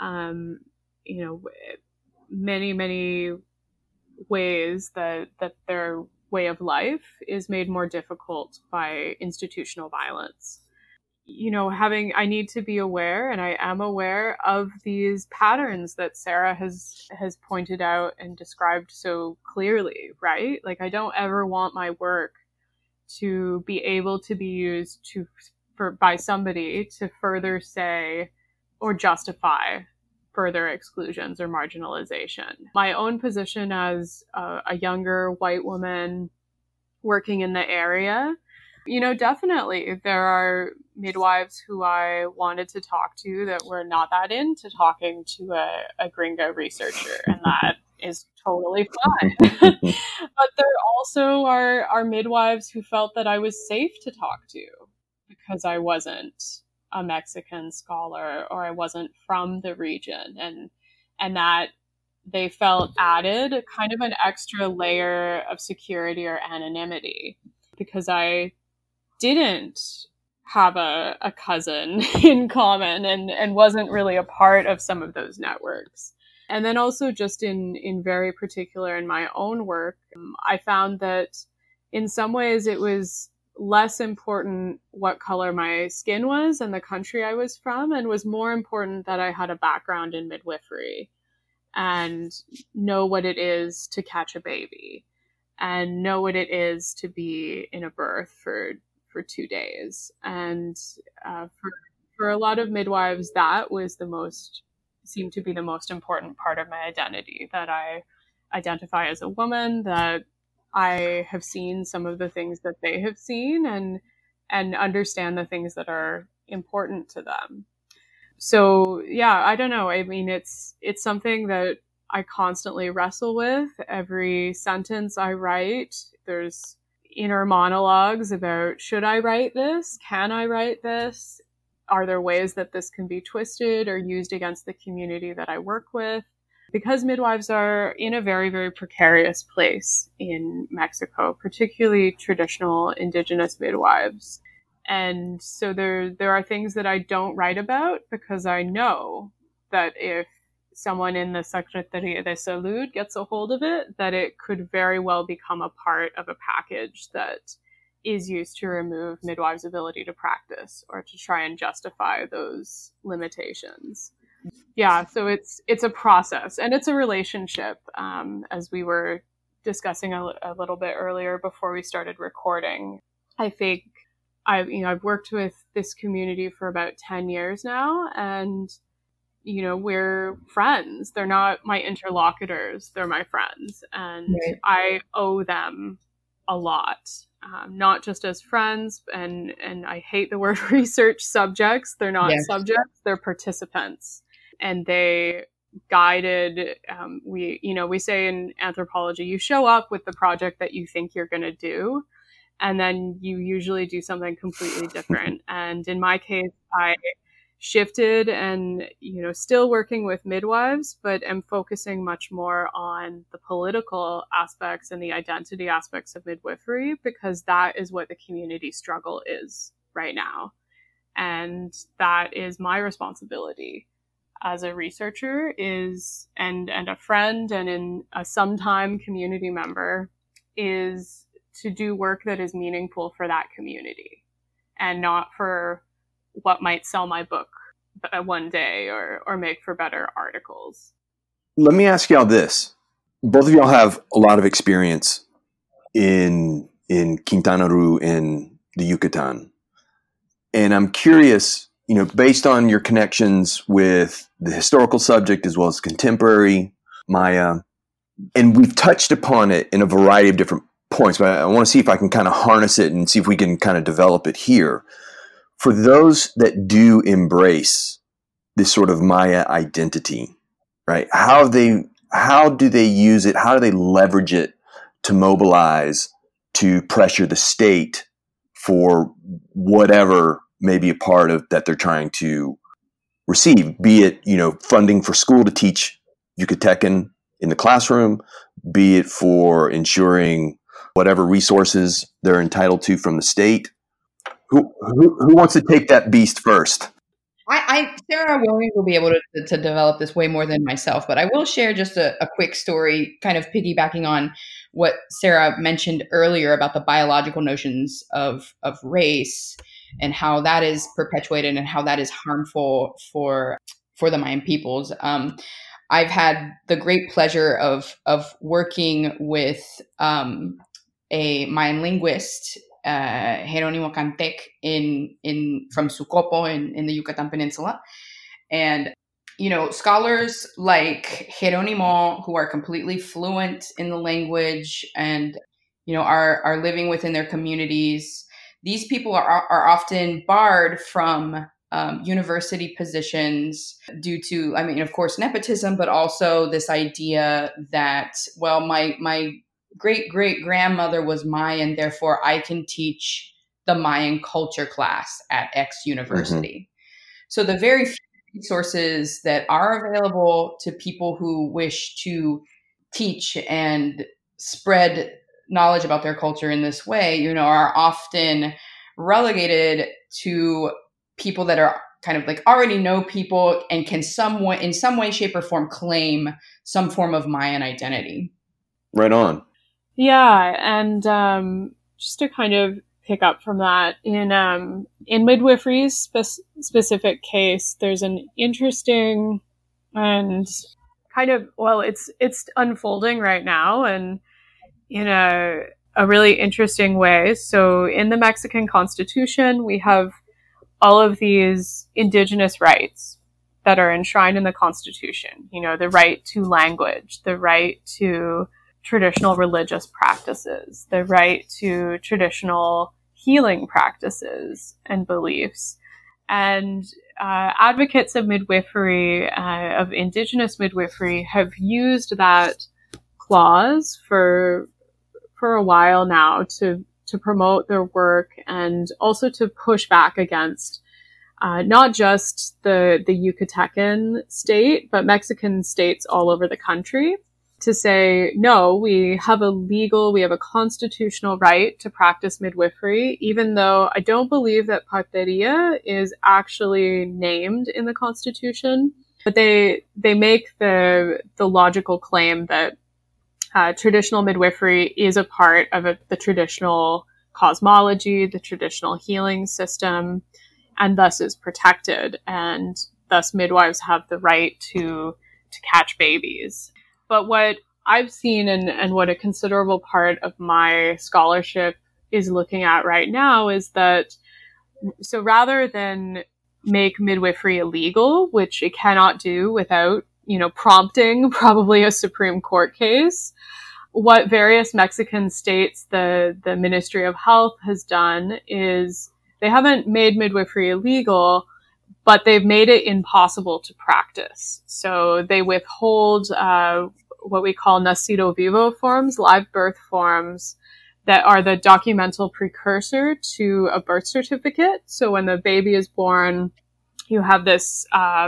[SPEAKER 3] many, many ways that their way of life is made more difficult by institutional violence. I need to be aware, and I am aware of these patterns that Sarah has pointed out and described so clearly, right? Like, I don't ever want my work to be able to be used by somebody to further say or justify further exclusions or marginalization. My own position as a younger white woman working in the area, definitely there are midwives who I wanted to talk to that were not that into talking to a gringo researcher, and that is totally fine. But there also are midwives who felt that I was safe to talk to because I wasn't a Mexican scholar or I wasn't from the region, and that they felt added kind of an extra layer of security or anonymity because I didn't have a cousin in common and wasn't really a part of some of those networks. And then also just in very particular in my own work, I found that in some ways it was less important what color my skin was and the country I was from, and was more important that I had a background in midwifery and know what it is to catch a baby and know what it is to be in a birth for 2 days. And for a lot of midwives, that was seemed to be the most important part of my identity, that I identify as a woman, that I have seen some of the things that they have seen, and understand the things that are important to them. So yeah, I don't know. I mean, it's something that I constantly wrestle with. Every sentence I write, there's inner monologues about, should I write this? Can I write this? Are there ways that this can be twisted or used against the community that I work with? Because midwives are in a very, very precarious place in Mexico, particularly traditional indigenous midwives. And so there are things that I don't write about because I know that if someone in the Secretaría de Salud gets a hold of it, that it could very well become a part of a package that is used to remove midwives' ability to practice or to try and justify those limitations. Yeah, so it's a process and it's a relationship, as we were discussing a little bit earlier before we started recording. I think I've worked with this community for about 10 years now, and we're friends. They're not my interlocutors, they're my friends, and right. I owe them a lot, not just as friends, and I hate the word research subjects. They're not subjects, they're participants. And they guided, we say in anthropology, you show up with the project that you think you're going to do, and then you usually do something completely different. And in my case, I shifted and, still working with midwives, but am focusing much more on the political aspects and the identity aspects of midwifery, because that is what the community struggle is right now. And that is my responsibility as a researcher and a friend and in a sometime community member, is to do work that is meaningful for that community and not for what might sell my book one day or make for better articles.
[SPEAKER 1] Let me ask y'all this. Both of y'all have a lot of experience in Quintana Roo and the Yucatan. And I'm curious, based on your connections with the historical subject as well as contemporary Maya, and we've touched upon it in a variety of different points, but I want to see if I can kind of harness it and see if we can kind of develop it here. For those that do embrace this sort of Maya identity, right? How do they use it? How do they leverage it to mobilize, to pressure the state for whatever may be a part of that they're trying to receive, be it, funding for school to teach Yucatecan in the classroom, be it for ensuring whatever resources they're entitled to from the state. Who wants to take that beast first?
[SPEAKER 2] Sarah Williams will be able to develop this way more than myself, but I will share just a quick story, kind of piggybacking on what Sarah mentioned earlier about the biological notions of race and how that is perpetuated and how that is harmful for the Mayan peoples. I've had the great pleasure of working with a Mayan linguist, Jerónimo Cantec, from Sucopo in the Yucatan Peninsula. And, scholars like Jerónimo, who are completely fluent in the language and, are living within their communities, these people are often barred from university positions due to, of course, nepotism, but also this idea that, well, my great-great-grandmother was Mayan, therefore I can teach the Mayan culture class at X university. Mm-hmm. So the very few resources that are available to people who wish to teach and spread knowledge about their culture in this way, are often relegated to people that are kind of like already know people and can in some way, shape, or form claim some form of Mayan identity.
[SPEAKER 1] Right on.
[SPEAKER 3] Yeah, and just to kind of pick up from that. In midwifery's specific case, there's an interesting and kind of, well, it's unfolding right now, and in a really interesting way. So in the Mexican Constitution, we have all of these indigenous rights that are enshrined in the Constitution. You know, the right to language, the right to traditional religious practices, the right to traditional healing practices and beliefs. And advocates of midwifery, of indigenous midwifery, have used that clause for a while now to promote their work and also to push back against not just the Yucatecan state, but Mexican states all over the country, to say, no, we have a constitutional right to practice midwifery, even though I don't believe that parteria is actually named in the Constitution. But they make the logical claim that traditional midwifery is a part of the traditional cosmology, the traditional healing system, and thus is protected, and thus midwives have the right to catch babies. But what I've seen, and what a considerable part of my scholarship is looking at right now, is that, so rather than make midwifery illegal, which it cannot do without, prompting probably a Supreme Court case, what various Mexican states, the Ministry of Health has done is they haven't made midwifery illegal, but they've made it impossible to practice. So they withhold what we call nacido vivo forms, live birth forms, that are the documental precursor to a birth certificate. So when the baby is born, you have this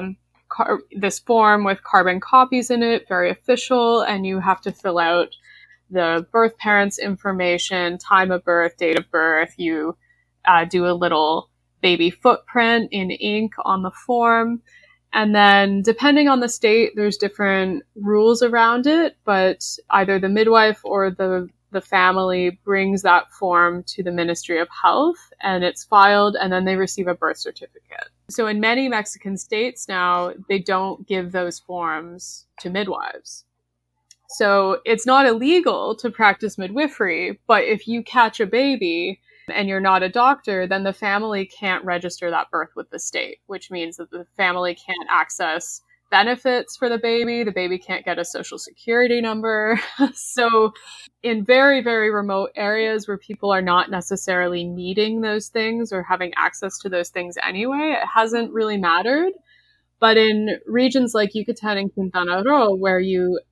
[SPEAKER 3] this form with carbon copies in it, very official, and you have to fill out the birth parent's information, time of birth, date of birth. You do a little baby footprint in ink on the form. And then depending on the state, there's different rules around it, but either the midwife or the family brings that form to the Ministry of Health, and it's filed, and then they receive a birth certificate. So in many Mexican states now, they don't give those forms to midwives. So it's not illegal to practice midwifery, but if you catch a baby and you're not a doctor, then the family can't register that birth with the state, which means that the family can't access benefits for the baby can't get a social security number. So in very, very remote areas where people are not necessarily needing those things or having access to those things anyway, it hasn't really mattered. But in regions like Yucatan and Quintana Roo, where you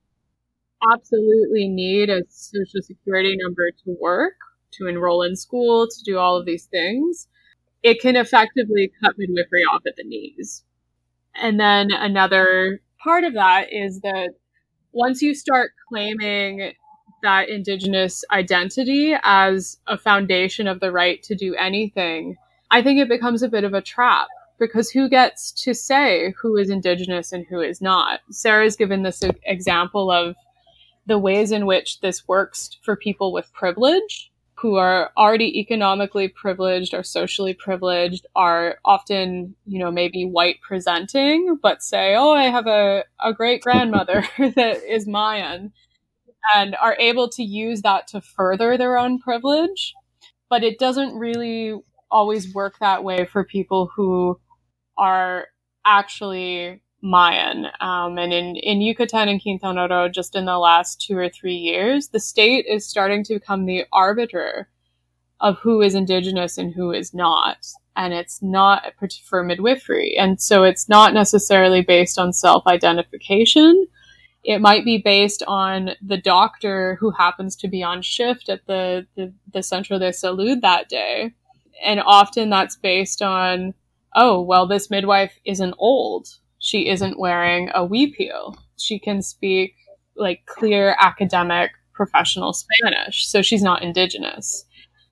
[SPEAKER 3] absolutely need a social security number to work, to enroll in school, to do all of these things, it can effectively cut midwifery off at the knees. And then another part of that is that once you start claiming that Indigenous identity as a foundation of the right to do anything, I think it becomes a bit of a trap, because who gets to say who is Indigenous and who is not? Sarah's given this example of the ways in which this works for people with privilege, who are already economically privileged or socially privileged, are often, maybe white presenting, but say, oh, I have a great grandmother that is Mayan, and are able to use that to further their own privilege. But it doesn't really always work that way for people who are actually Mayan. And in Yucatan and Quintana Roo, just in the last 2 or 3 years, the state is starting to become the arbiter of who is Indigenous and who is not. And it's not for midwifery. And so it's not necessarily based on self-identification. It might be based on the doctor who happens to be on shift at the Centro de Salud that day. And often that's based on, oh, well, this midwife isn't old. She isn't wearing a huipil. She can speak clear academic professional Spanish, so she's not Indigenous.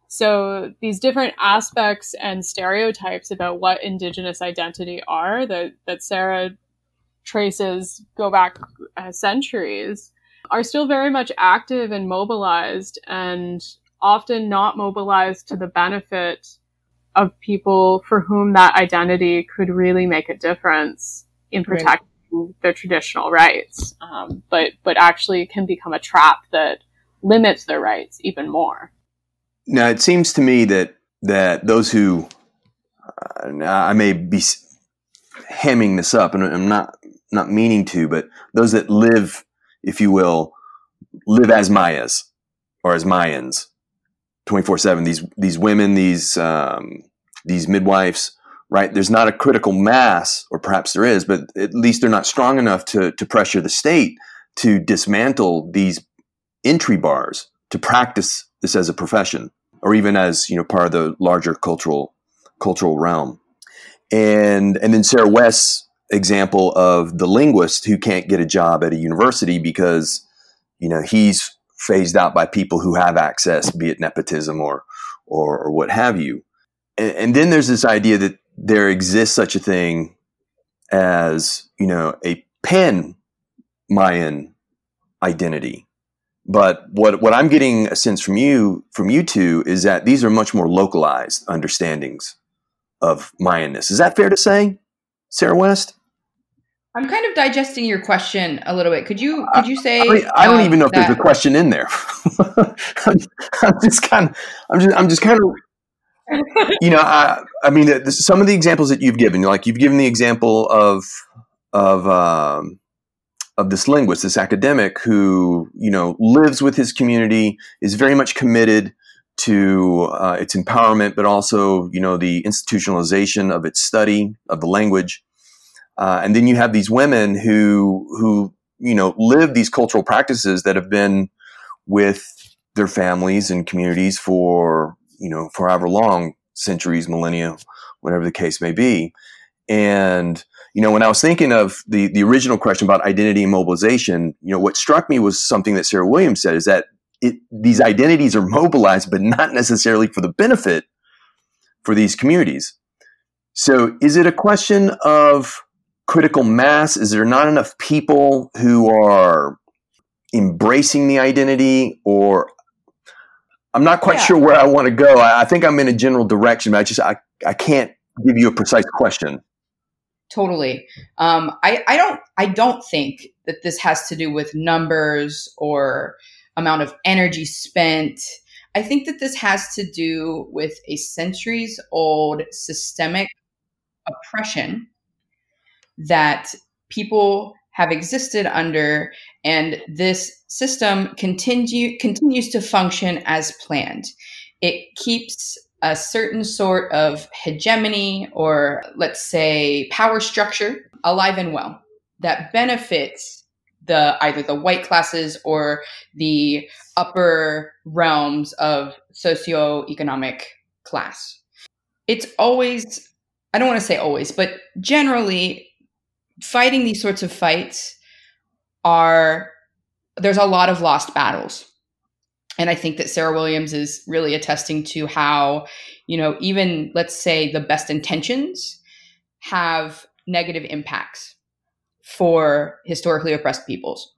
[SPEAKER 3] So these different aspects and stereotypes about what Indigenous identity are that Sarah traces go back centuries are still very much active and mobilized. And often not mobilized to the benefit of people for whom that identity could really make a difference in protecting their traditional rights, but actually can become a trap that limits their rights even more.
[SPEAKER 1] Now, it seems to me that those who, I may be hemming this up, and I'm not meaning to, but those that live, if you will, live as Mayas or as Mayans, 24/7. These women, these midwives, right? There's not a critical mass, or perhaps there is, but at least they're not strong enough to pressure the state to dismantle these entry bars to practice this as a profession, or even as, part of the larger cultural realm. And then Sarah West's example of the linguist who can't get a job at a university because, he's phased out by people who have access, be it nepotism or what have you. And then there's this idea that there exists such a thing as, a pan-Mayan identity. But what I'm getting a sense from you two is that these are much more localized understandings of Mayanness. Is that fair to say, Sarah West? I'm
[SPEAKER 2] kind of digesting your question a little bit. Could you say?
[SPEAKER 1] I don't even know if there's a question in there. I'm just kind of. Some of the examples that you've given, like you've given the example of this linguist, this academic who, lives with his community, is very much committed to its empowerment, but also, the institutionalization of its study of the language. And then you have these women who live these cultural practices that have been with their families and communities for however long, centuries, millennia, whatever the case may be. And, when I was thinking of the original question about identity and mobilization, what struck me was something that Sarah Williams said, is that these identities are mobilized, but not necessarily for the benefit for these communities. So is it a question of critical mass? Is there not enough people who are embracing the identity? Or I'm not quite sure where I want to go. I think I'm in a general direction, but I can't give you a precise question.
[SPEAKER 2] Totally. I don't think that this has to do with numbers or amount of energy spent. I think that this has to do with a centuries-old systemic oppression that people have existed under, and this system continues to function as planned. It keeps a certain sort of hegemony, or let's say power structure, alive and well, that benefits either the white classes or the upper realms of socioeconomic class. It's always, I don't want to say always, but generally fighting these sorts of fights there's a lot of lost battles. And I think that Sarah Williams is really attesting to how, even let's say the best intentions have negative impacts for historically oppressed peoples.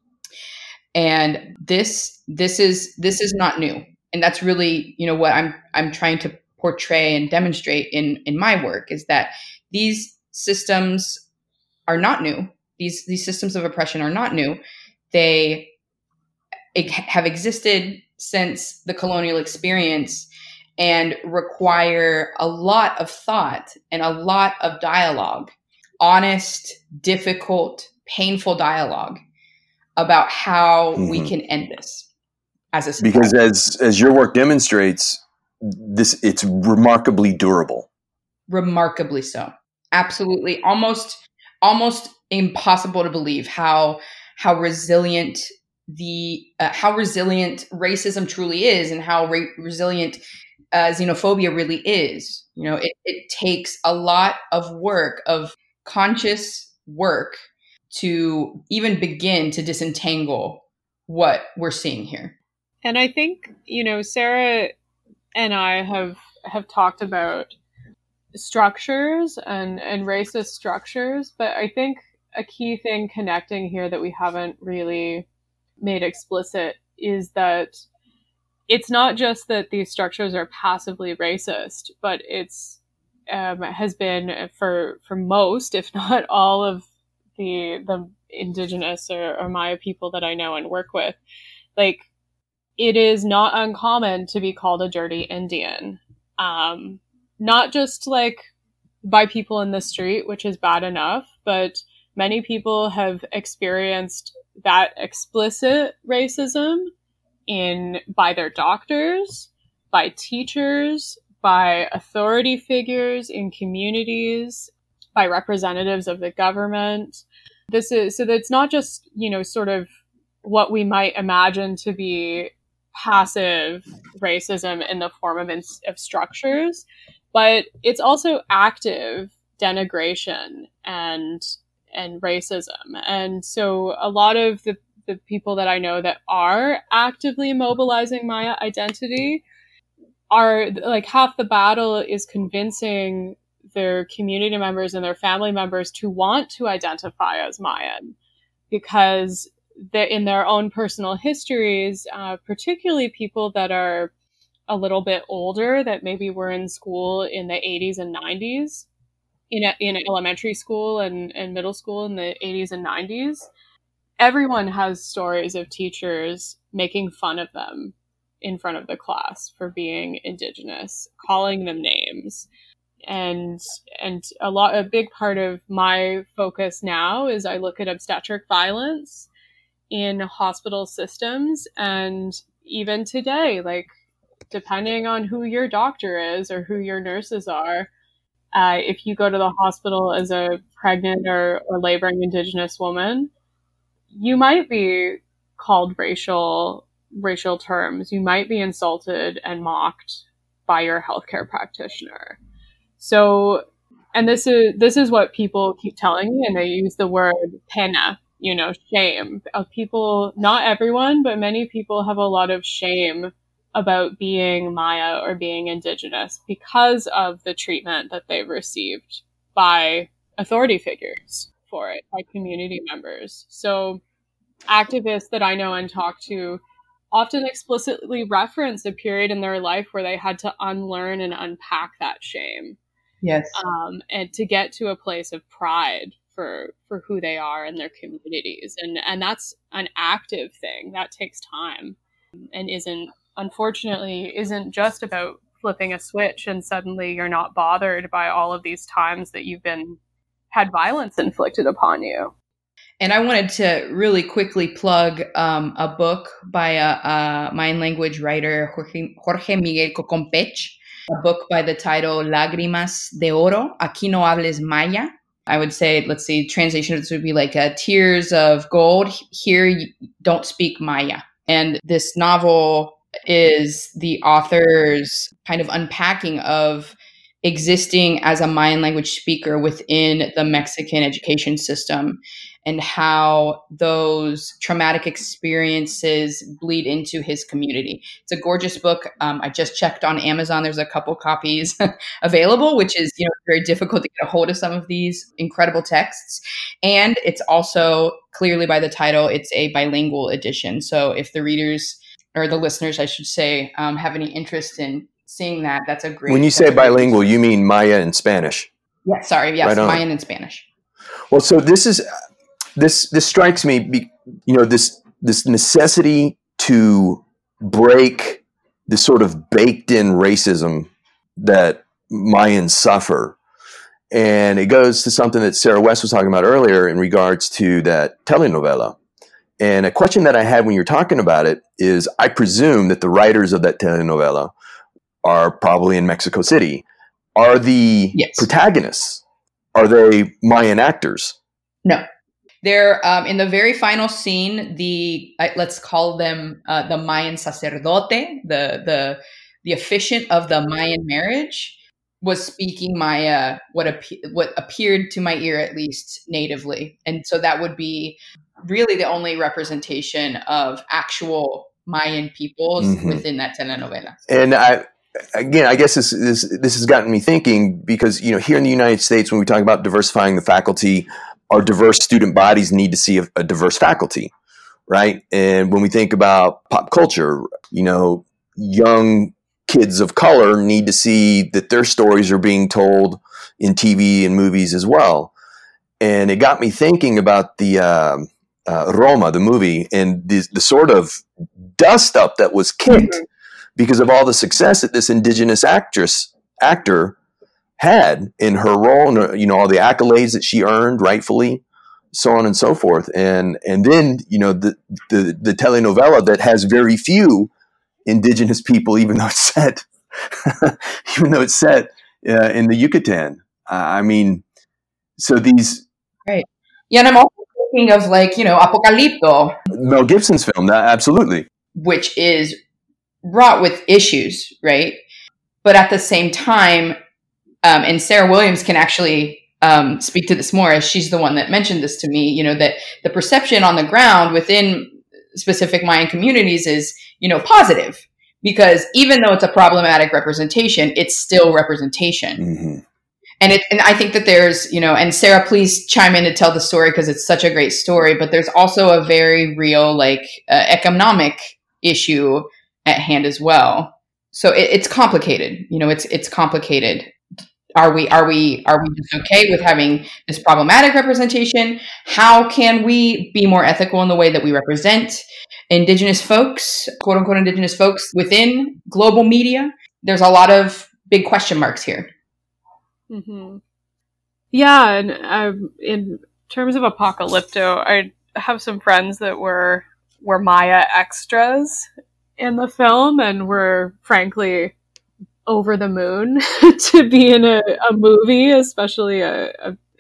[SPEAKER 2] And this is not new. And that's really, what I'm trying to portray and demonstrate in my work, is that these systems are not new. These systems of oppression are not new. They have existed since the colonial experience and require a lot of thought and a lot of dialogue, honest, difficult, painful dialogue about how we can end this as a society.
[SPEAKER 1] Because as your work demonstrates, it's remarkably durable.
[SPEAKER 2] Remarkably so. Absolutely. Almost impossible to believe how resilient racism truly is, and how resilient xenophobia really is. It takes a lot of work, of conscious work, to even begin to disentangle what we're seeing here.
[SPEAKER 3] And I think, Sarah and I have talked about structures and racist structures, but I think a key thing connecting here that we haven't really made explicit is that it's not just that these structures are passively racist, but it's has been for most, if not all, of the indigenous or Maya people that I know and work with. Like, it is not uncommon to be called a dirty Indian, not just like by people in the street, which is bad enough, but many people have experienced that explicit racism by their doctors, by teachers, by authority figures in communities, by representatives of the government. This is so that it's not just, sort of what we might imagine to be passive racism in the form of structures, but it's also active denigration and racism. And so a lot of the people that I know that are actively mobilizing Maya identity are like, half the battle is convincing their community members and their family members to want to identify as Mayan, because in their own personal histories, particularly people that are a little bit older, that maybe were in school in the 80s and 90s, in elementary school and middle school in the 80s and 90s, everyone has stories of teachers making fun of them in front of the class for being Indigenous, calling them names. And a big part of my focus now is I look at obstetric violence in hospital systems. And even today, like, depending on who your doctor is or who your nurses are, if you go to the hospital as a pregnant or laboring Indigenous woman, you might be called racial terms. You might be insulted and mocked by your healthcare practitioner. So, and this is what people keep telling me, and they use the word pena, shame. People, not everyone, but many people have a lot of shame about being Maya or being Indigenous because of the treatment that they've received by authority figures for it, by community members. So activists that I know and talk to often explicitly reference a period in their life where they had to unlearn and unpack that shame.
[SPEAKER 2] Yes.
[SPEAKER 3] And to get to a place of pride for who they are in their communities. And that's an active thing that takes time and unfortunately isn't just about flipping a switch and suddenly you're not bothered by all of these times that you've had violence inflicted upon you.
[SPEAKER 2] And I wanted to really quickly plug a book by a Mayan language writer, Jorge Miguel Cocompech, a book by the title Lágrimas de Oro, Aquí no hables Maya. I would say, let's see, translation would be like Tears of Gold, Here Don't Speak Maya. And this novel is the author's kind of unpacking of existing as a Mayan language speaker within the Mexican education system and how those traumatic experiences bleed into his community. It's a gorgeous book. I just checked on Amazon. There's a couple copies available, which is very difficult to get a hold of some of these incredible texts. And it's also, clearly by the title, it's a bilingual edition. So if the readers, or the listeners, I should say, have any interest in seeing that, that's a great...
[SPEAKER 1] When you say bilingual, you mean Maya and Spanish?
[SPEAKER 2] Yeah, sorry. Yes, right, Mayan and Spanish.
[SPEAKER 1] Well, so this strikes me, this necessity to break the sort of baked in racism that Mayans suffer. And it goes to something that Sarah West was talking about earlier in regards to that telenovela. And a question that I had when you were talking about it is, I presume that the writers of that telenovela are probably in Mexico City. Are the protagonists, are they Mayan actors?
[SPEAKER 2] No. They're in the very final scene, let's call them the Mayan sacerdote, the officiant of the Mayan marriage, was speaking Maya, what appeared to my ear at least natively. And so that would be really the only representation of actual Mayan peoples within that telenovela.
[SPEAKER 1] And I guess this has gotten me thinking, because here in the United States, when we talk about diversifying the faculty, our diverse student bodies need to see a diverse faculty, right? And when we think about pop culture, young kids of color need to see that their stories are being told in TV and movies as well. And it got me thinking about the Roma, the movie, and the sort of dust up that was kicked because of all the success that this indigenous actor had in her role, and, you know, all the accolades that she earned rightfully, so on and so forth. And then, you know, the telenovela that has very few indigenous people, even though it's set in the Yucatan. I mean, so these.
[SPEAKER 2] Right. Yeah. And I'm also thinking of, like, you know, Apocalipto.
[SPEAKER 1] Mel Gibson's film, absolutely.
[SPEAKER 2] Which is wrought with issues, right? But at the same time, and Sarah Williams can actually speak to this more, as she's the one that mentioned this to me, you know, that the perception on the ground within specific Mayan communities is, you know, positive, because even though it's a problematic representation, it's still representation. Mm-hmm. And I think that there's, you know, and Sarah, please chime in to tell the story, because it's such a great story, but there's also a very real, like, economic issue at hand as well. So it's complicated, you know, it's complicated. Are we just okay with having this problematic representation? How can we be more ethical in the way that we represent indigenous folks, quote unquote, indigenous folks within global media? There's a lot of big question marks here.
[SPEAKER 3] Mm-hmm. Yeah. And in terms of Apocalypto, I have some friends that were Maya extras in the film and were frankly over the moon to be in a movie, especially a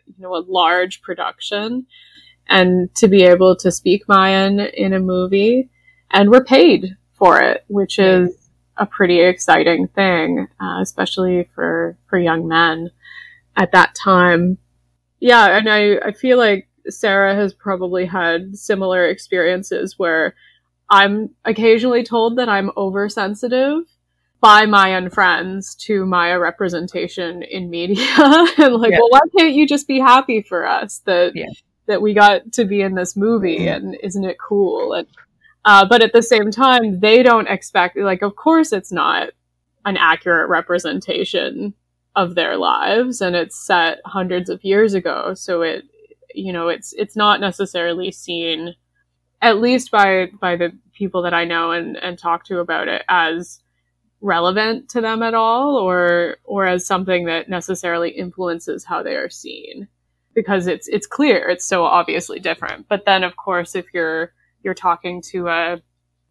[SPEAKER 3] large production, and to be able to speak Mayan in a movie, and we're paid for it, which is a pretty exciting thing, especially for young men at that time. Yeah, and I feel like Sarah has probably had similar experiences where I'm occasionally told that I'm oversensitive by Mayan friends to Maya representation in media. And like, well, why can't you just be happy for us that we got to be in this movie, and isn't it cool? And but at the same time, they don't expect, like, of course it's not an accurate representation of their lives, and it's set hundreds of years ago. So it's not necessarily seen, at least by the people that I know and talk to about it, as relevant to them at all, or as something that necessarily influences how they are seen, because it's clear, it's so obviously different. But then, of course, if you're talking to an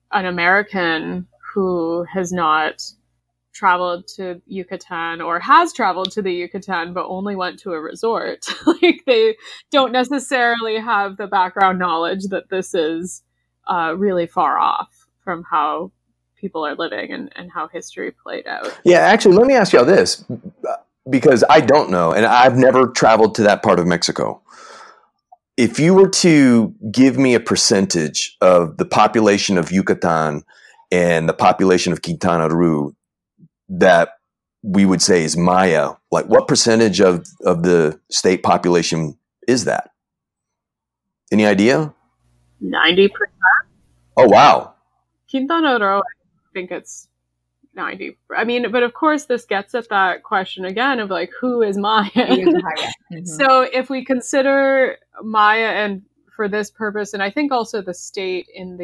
[SPEAKER 3] American who has not traveled to Yucatan, or has traveled to the Yucatan but only went to a resort, like, they don't necessarily have the background knowledge that this is really far off from how people are living and how history played out.
[SPEAKER 1] Yeah, actually, let me ask y'all this, because I don't know, and I've never traveled to that part of Mexico. If you were to give me a percentage of the population of Yucatan and the population of Quintana Roo that we would say is Maya, like, what percentage of the state population is that? Any idea?
[SPEAKER 3] 90%.
[SPEAKER 1] Oh, wow.
[SPEAKER 3] Quintana Roo, I think it's 90. I mean, but of course this gets at that question again of, like, who is Maya? Mm-hmm. So if we consider Maya, and for this purpose, and I think also the state in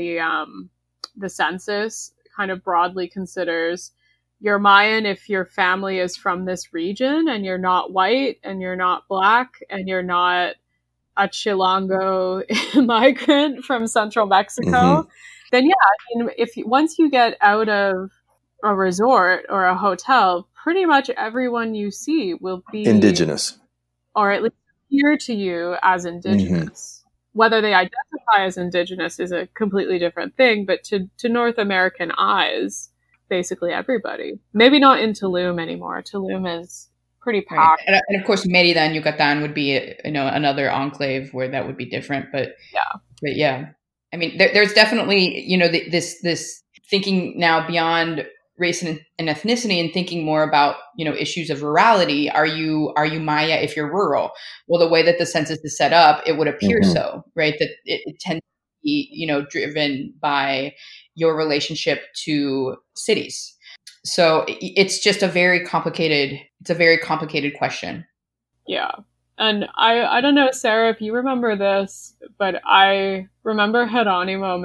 [SPEAKER 3] the census kind of broadly considers you're Mayan if your family is from this region and you're not white and you're not black and you're not a Chilango migrant from central Mexico. Mm-hmm. Then I mean, once you get out of a resort or a hotel, pretty much everyone you see will be
[SPEAKER 1] indigenous,
[SPEAKER 3] or at least appear to you as indigenous. Mm-hmm. Whether they identify as indigenous is a completely different thing, but to North American eyes, basically everybody. Maybe not in Tulum anymore. Tulum is pretty packed.
[SPEAKER 2] Right. And of course, Merida and Yucatan would be, another enclave where that would be different. But yeah. I mean, there's definitely, this thinking now beyond race and ethnicity, and thinking more about, issues of rurality. Are you Maya if you're rural? Well, the way that the census is set up, it would appear so, right? That it tends to be, driven by your relationship to cities? So it's just a very complicated question.
[SPEAKER 3] Yeah. And I don't know, Sarah, if you remember this, but I remember Geronimo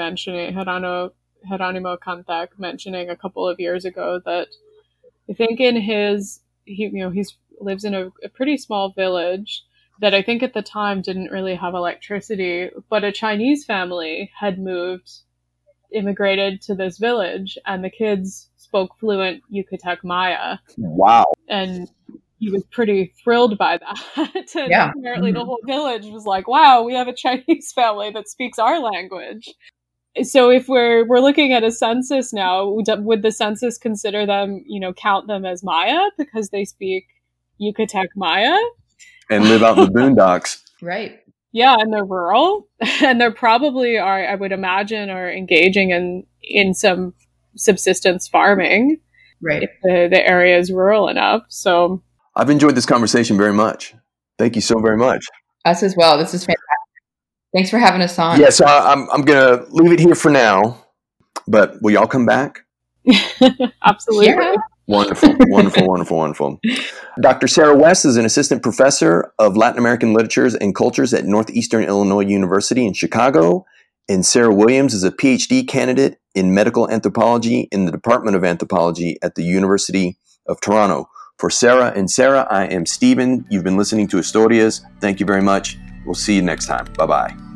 [SPEAKER 3] Cantek mentioning a couple of years ago that I think in he lives in a pretty small village that I think at the time didn't really have electricity, but a Chinese family had immigrated to this village, and the kids spoke fluent Yucatec Maya.
[SPEAKER 1] Wow.
[SPEAKER 3] And he was pretty thrilled by that. And
[SPEAKER 2] Yeah.
[SPEAKER 3] apparently the whole village was like, wow, we have a Chinese family that speaks our language. So if we're looking at a census now, would the census consider them, count them as Maya because they speak Yucatec Maya?
[SPEAKER 1] And live out in the boondocks.
[SPEAKER 2] Right.
[SPEAKER 3] Yeah, and they're rural. And they're probably I would imagine, are engaging in some subsistence farming.
[SPEAKER 2] Right.
[SPEAKER 3] If the area is rural enough. So
[SPEAKER 1] I've enjoyed this conversation very much. Thank you so very much.
[SPEAKER 2] Us as well. This is fantastic. Thanks for having us on.
[SPEAKER 1] Yeah, so I'm going to leave it here for now, but will y'all come back?
[SPEAKER 3] Absolutely.
[SPEAKER 2] Yeah.
[SPEAKER 1] Wonderful, wonderful, wonderful, wonderful. Dr. Sarah West is an assistant professor of Latin American literatures and cultures at Northeastern Illinois University in Chicago. And Sarah Williams is a PhD candidate in medical anthropology in the Department of Anthropology at the University of Toronto. For Sarah and Sarah, I am Stephen. You've been listening to Historias. Thank you very much. We'll see you next time. Bye-bye.